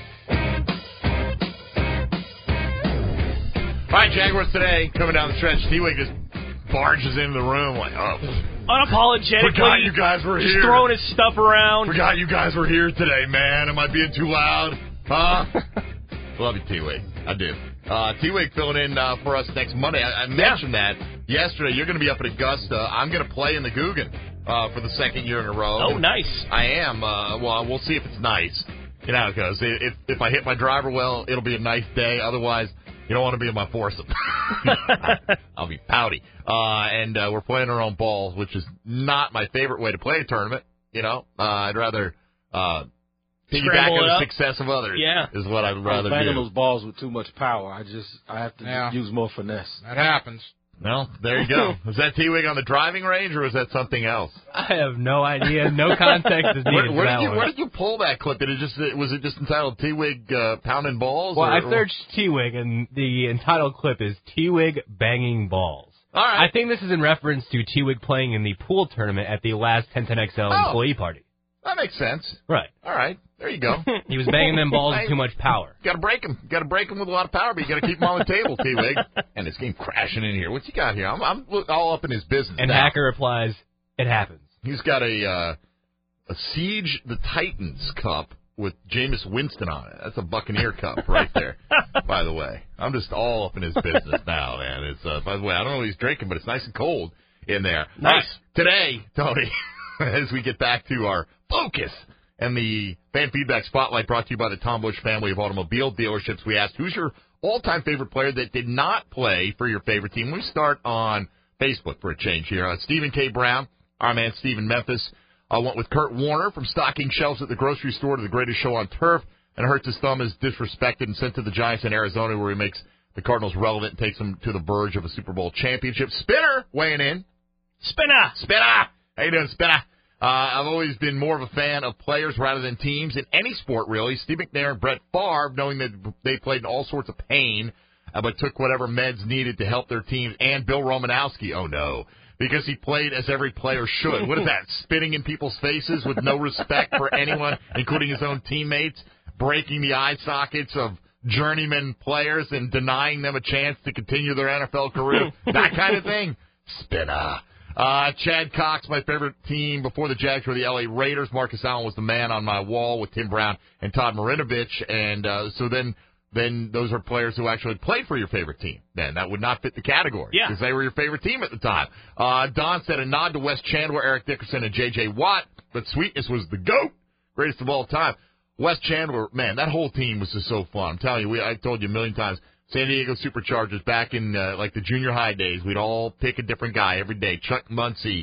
All right, Jaguars Today, coming down the stretch. T-Wig just barges into the room like, unapologetically. Forgot you guys were here. Just throwing his stuff around. Forgot you guys were here today, man. Am I being too loud? Huh? Love you, T-Wig. I do. T-Wig filling in for us next Monday. I mentioned that yesterday. You're going to be up at Augusta. I'm going to play in the Guggen for the second year in a row. Oh, nice. I am. Well, we'll see if it's nice. You know how it goes. If I hit my driver well, it'll be a nice day. Otherwise, you don't want to be in my foursome. I'll be pouty. And we're playing our own ball, which is not my favorite way to play a tournament. I'd rather piggyback on the success of others. Yeah. Is what I'd rather do. Banging those balls with too much power. I have to use more finesse. That happens. Well, there you go. Was that T-Wig on the driving range, or was that something else? I have no idea. No context is needed for that one. Where did you pull that clip? Was it just entitled T-Wig pounding balls? Well, I searched T-Wig, and the entitled clip is T-Wig banging balls. All right. I think this is in reference to T-Wig playing in the pool tournament at the last 1010XL employee party. That makes sense. Right. All right. There you go. He was banging them balls with too much power. Got to break them. Got to break them with a lot of power, but you got to keep them on the table, T-Wig. And this game crashing in here. What's he got here? I'm all up in his business And now. Hacker replies, it happens. He's got a Siege the Titans cup with Jameis Winston on it. That's a Buccaneer cup right there, by the way. I'm just all up in his business now, man. It's by the way, I don't know what he's drinking, but it's nice and cold in there. Nice. Today, Tony, as we get back to our focus and the fan feedback spotlight brought to you by the Tom Busch family of automobile dealerships, we asked, who's your all-time favorite player that did not play for your favorite team? We start on Facebook for a change here. Stephen K. Brown, our man Stephen Memphis, went with Kurt Warner from stocking shelves at the grocery store to the greatest show on turf, and hurts his thumb is disrespected and sent to the Giants in Arizona, where he makes the Cardinals relevant and takes them to the verge of a Super Bowl championship. Spinner weighing in. Spinner! How you doing, Spinner? I've always been more of a fan of players rather than teams in any sport, really. Steve McNair and Brett Favre, knowing that they played in all sorts of pain, but took whatever meds needed to help their teams. And Bill Romanowski, oh no, because he played as every player should. What is that, spitting in people's faces with no respect for anyone, including his own teammates, breaking the eye sockets of journeyman players and denying them a chance to continue their NFL career? That kind of thing. Spinner. Chad Cox, my favorite team before the Jags were the L.A. Raiders. Marcus Allen was the man on my wall with Tim Brown and Todd Marinovich. And so then those are players who actually played for your favorite team. Then that would not fit the category because they were your favorite team at the time. Don said a nod to Wes Chandler, Eric Dickerson, and J.J. Watt, but Sweetness was the GOAT, greatest of all time. Wes Chandler, man, that whole team was just so fun. I'm telling you, I told you a million times, San Diego Superchargers back in like the junior high days, we'd all pick a different guy every day. Chuck Muncie,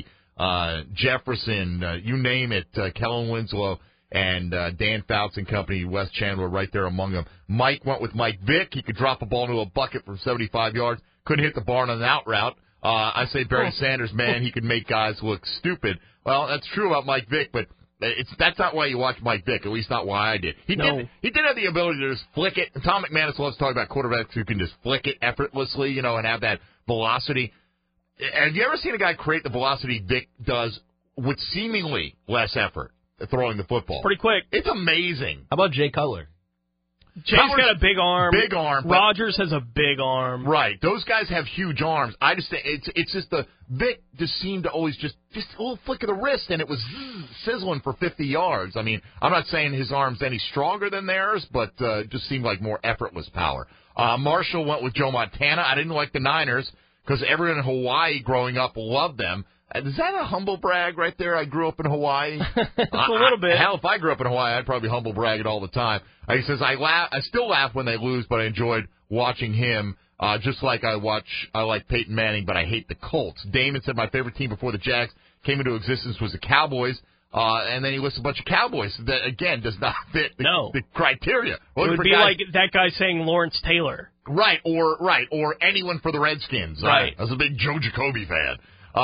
Jefferson, you name it, Kellen Winslow, and Dan Fouts and company, Wes Chandler right there among them. Mike went with Mike Vick. He could drop a ball into a bucket from 75 yards. Couldn't hit the barn on an out route. I say Barry Sanders, man, he could make guys look stupid. Well, that's true about Mike Vick, but that's not why you watch Mike Vick, at least not why I did. He did have the ability to just flick it. And Tom McManus loves to talk about quarterbacks who can just flick it effortlessly, and have that velocity. Have you ever seen a guy create the velocity Vick does with seemingly less effort throwing the football? Pretty quick. It's amazing. How about Jay Cutler? Jay's got a big arm. Big arm. Rogers has a big arm. Right. Those guys have huge arms. I just think it's just the Vic just seemed to always just a little flick of the wrist, and it was sizzling for 50 yards. I mean, I'm not saying his arm's any stronger than theirs, but just seemed like more effortless power. Marshall went with Joe Montana. I didn't like the Niners because everyone in Hawaii growing up loved them. Is that a humble brag right there? I grew up in Hawaii. A little bit. Hell, if I grew up in Hawaii, I'd probably humble brag it all the time. He says, I still laugh when they lose, but I enjoyed watching him, just like I like Peyton Manning, but I hate the Colts. Damon said my favorite team before the Jags came into existence was the Cowboys, and then he lists a bunch of Cowboys. That, again, does not fit the criteria. It would be like that guy saying Lawrence Taylor. Right, or anyone for the Redskins. Right. I was a big Joe Jacoby fan.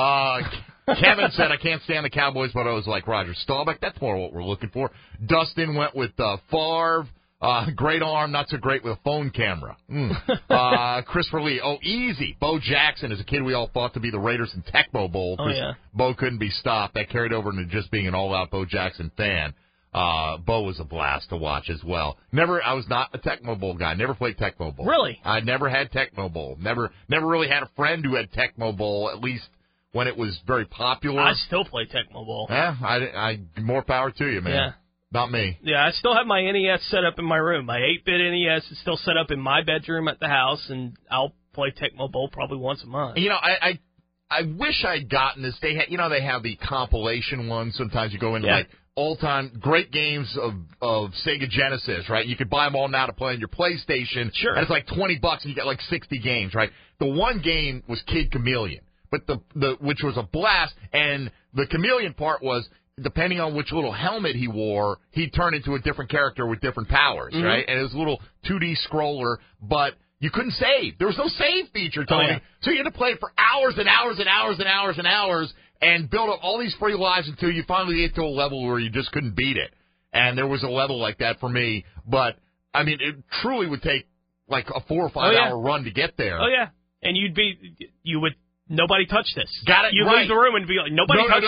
Kevin said, I can't stand the Cowboys, but I was like Roger Staubach. That's more what we're looking for. Dustin went with Favre. Great arm, not so great with a phone camera. Christopher Lee, easy. Bo Jackson, as a kid, we all thought to be the Raiders in Tecmo Bowl. Bo couldn't be stopped. That carried over into just being an all-out Bo Jackson fan. Bo was a blast to watch as well. I was not a Tecmo Bowl guy. Never played Tecmo Bowl. Really? I never had Tecmo Bowl. Never really had a friend who had Tecmo Bowl, at least when it was very popular. I still play Tecmo Bowl. Yeah, I more power to you, man. Yeah. Not me. Yeah, I still have my NES set up in my room. My 8-bit NES is still set up in my bedroom at the house, and I'll play Tecmo Bowl probably once a month. I wish I'd gotten this. They have the compilation ones. Sometimes you go into like all-time great games of Sega Genesis, right? You could buy them all now to play on your PlayStation. Sure. And it's like $20 and you get like 60 games, right? The one game was Kid Chameleon, but which was a blast, and the Chameleon part was, depending on which little helmet he wore, he'd turn into a different character with different powers, right? And it was a little 2D scroller, but you couldn't save. There was no save feature, Tony. So you had to play it for hours and hours and hours and hours and hours and build up all these free lives until you finally get to a level where you just couldn't beat it. And there was a level like that for me. But, I mean, it truly would take like a 4 or 5 hour run to get there. Oh, yeah. And you would, nobody touch this. Got it. You leave the room and be like, nobody touch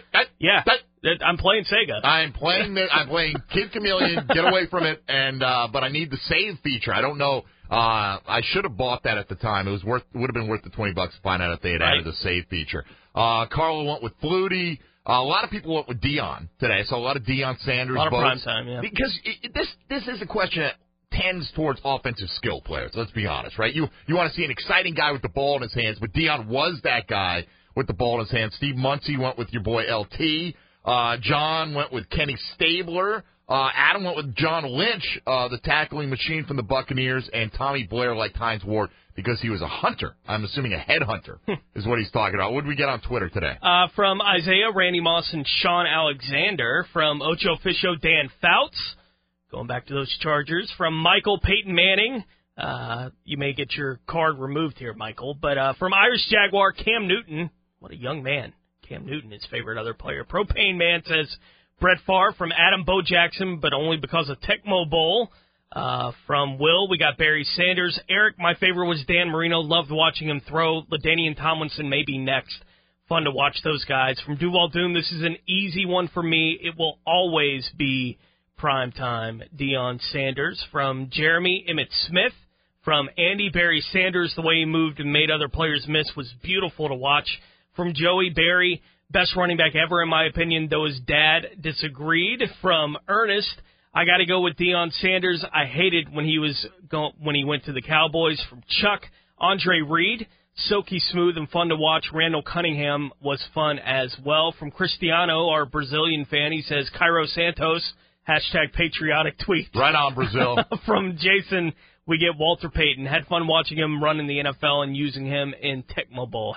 this. I'm playing Sega. I'm playing Kid Chameleon. Get away from it. And but I need the save feature. I don't know. I should have bought that at the time. It would have been worth the $20 to find out if they had added the save feature. Carlo went with Flutie. A lot of people went with Deion today. So a lot of Deion Sanders votes. A lot of votes. prime time, yeah. Because this is a question that tends towards offensive skill players. Let's be honest, right? You want to see an exciting guy with the ball in his hands, but Deion was that guy with the ball in his hands. Steve Muncie went with your boy LT. John went with Kenny Stabler. Adam went with John Lynch, the tackling machine from the Buccaneers, and Tommy Blair liked Hines Ward because he was a hunter. I'm assuming a headhunter is what he's talking about. What did we get on Twitter today? From Isaiah, Randy Moss, and Sean Alexander. From Ocho Fisho, Dan Fouts. Going back to those Chargers. From Michael, Peyton Manning. You may get your card removed here, Michael. But from Irish Jaguar, Cam Newton. What a young man. Cam Newton, his favorite other player. Propane Man says Brett Favre. From Adam, Bo Jackson, but only because of Tecmo Bowl. From Will, we got Barry Sanders. Eric, my favorite was Dan Marino. Loved watching him throw. LaDainian Tomlinson may be next. Fun to watch those guys. From Duval Doom, this is an easy one for me. It will always be primetime Deion Sanders. From Jeremy Emmett Smith. From Andy Barry Sanders, the way he moved and made other players miss was beautiful to watch. From Joey Barry, best running back ever in my opinion, though his dad disagreed. From Ernest, I got to go with Deion Sanders. I hated when he went to the Cowboys. From Chuck, Andre Reed, silky smooth and fun to watch. Randall Cunningham was fun as well. From Cristiano, our Brazilian fan, he says Cairo Santos, #patriotic tweet. Right on, Brazil. From Jason, we get Walter Payton. Had fun watching him run in the NFL and using him in Tecmo Bowl.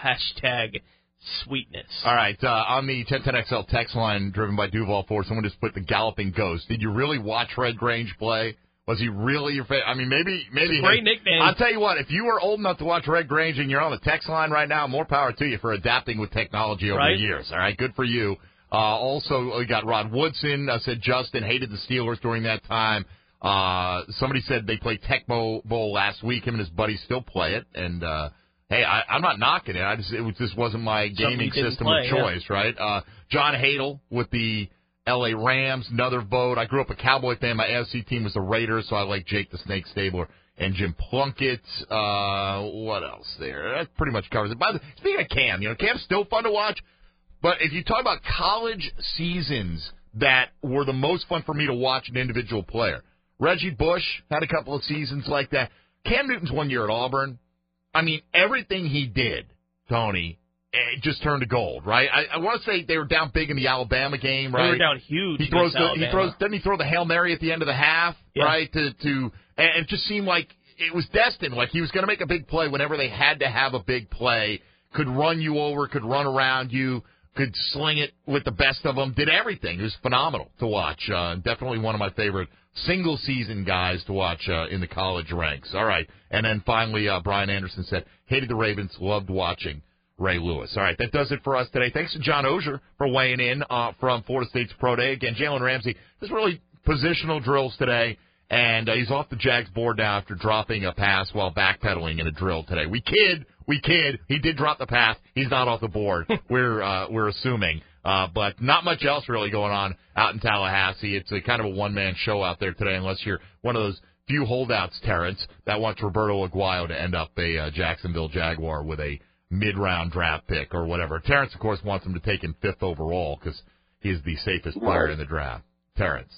#sweetness. All right, on the 1010XL text line driven by Duval Ford, someone just put the Galloping Ghost. Did you really watch Red Grange play? Was he really your favorite? I mean, maybe. It's a great nickname. I'll tell you what, if you were old enough to watch Red Grange and you're on the text line right now, more power to you for adapting with technology over the years. All right, good for you. Also, we got Rod Woodson. Said Justin hated the Steelers during that time. Somebody said they played Tecmo Bowl last week. Him and his buddies still play it, and hey, I'm not knocking it. It just wasn't my gaming system of choice, right? John Hadel with the L.A. Rams, another vote. I grew up a Cowboy fan. My AFC team was the Raiders, so I like Jake the Snake Stabler and Jim Plunkett. What else there? That pretty much covers it. By the speaking of Cam, Cam's still fun to watch, but if you talk about college seasons that were the most fun for me to watch an individual player, Reggie Bush had a couple of seasons like that. Cam Newton's 1 year at Auburn. I mean, everything he did, Tony, it just turned to gold, right? I want to say they were down big in the Alabama game, right? They were down huge. Doesn't he throw the Hail Mary at the end of the half, right? And it just seemed like it was destined. Like he was going to make a big play whenever they had to have a big play. Could run you over, could run around you, could sling it with the best of them. Did everything. It was phenomenal to watch. Definitely one of my favorite single-season guys to watch in the college ranks. All right. And then finally, Brian Anderson said, hated the Ravens, loved watching Ray Lewis. All right, that does it for us today. Thanks to John Ogier for weighing in from Florida State's Pro Day. Again, Jalen Ramsey, there's really positional drills today, and he's off the Jags board now after dropping a pass while backpedaling in a drill today. We kid. He did drop the pass. He's not off the board. We're assuming. But not much else really going on out in Tallahassee. It's a kind of a one-man show out there today, unless you're one of those few holdouts, Terrence, that wants Roberto Aguayo to end up a Jacksonville Jaguar with a mid-round draft pick or whatever. Terrence, of course, wants him to take him 5th overall because he's the safest player in the draft. Terrence.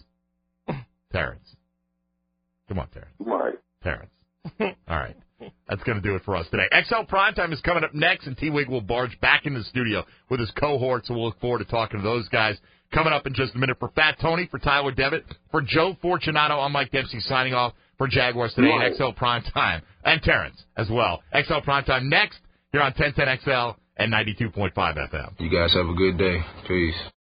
Come on, Terrence. Terrence. All right. That's going to do it for us today. XL Primetime is coming up next, and T-Wig will barge back into the studio with his cohort, so we'll look forward to talking to those guys. Coming up in just a minute for Fat Tony, for Tyler Devitt, for Joe Fortunato, I'm Mike Dempsey signing off for Jaguars Today and XL Primetime, and Terrence as well. XL Primetime next here on 1010XL and 92.5 FM. You guys have a good day. Peace.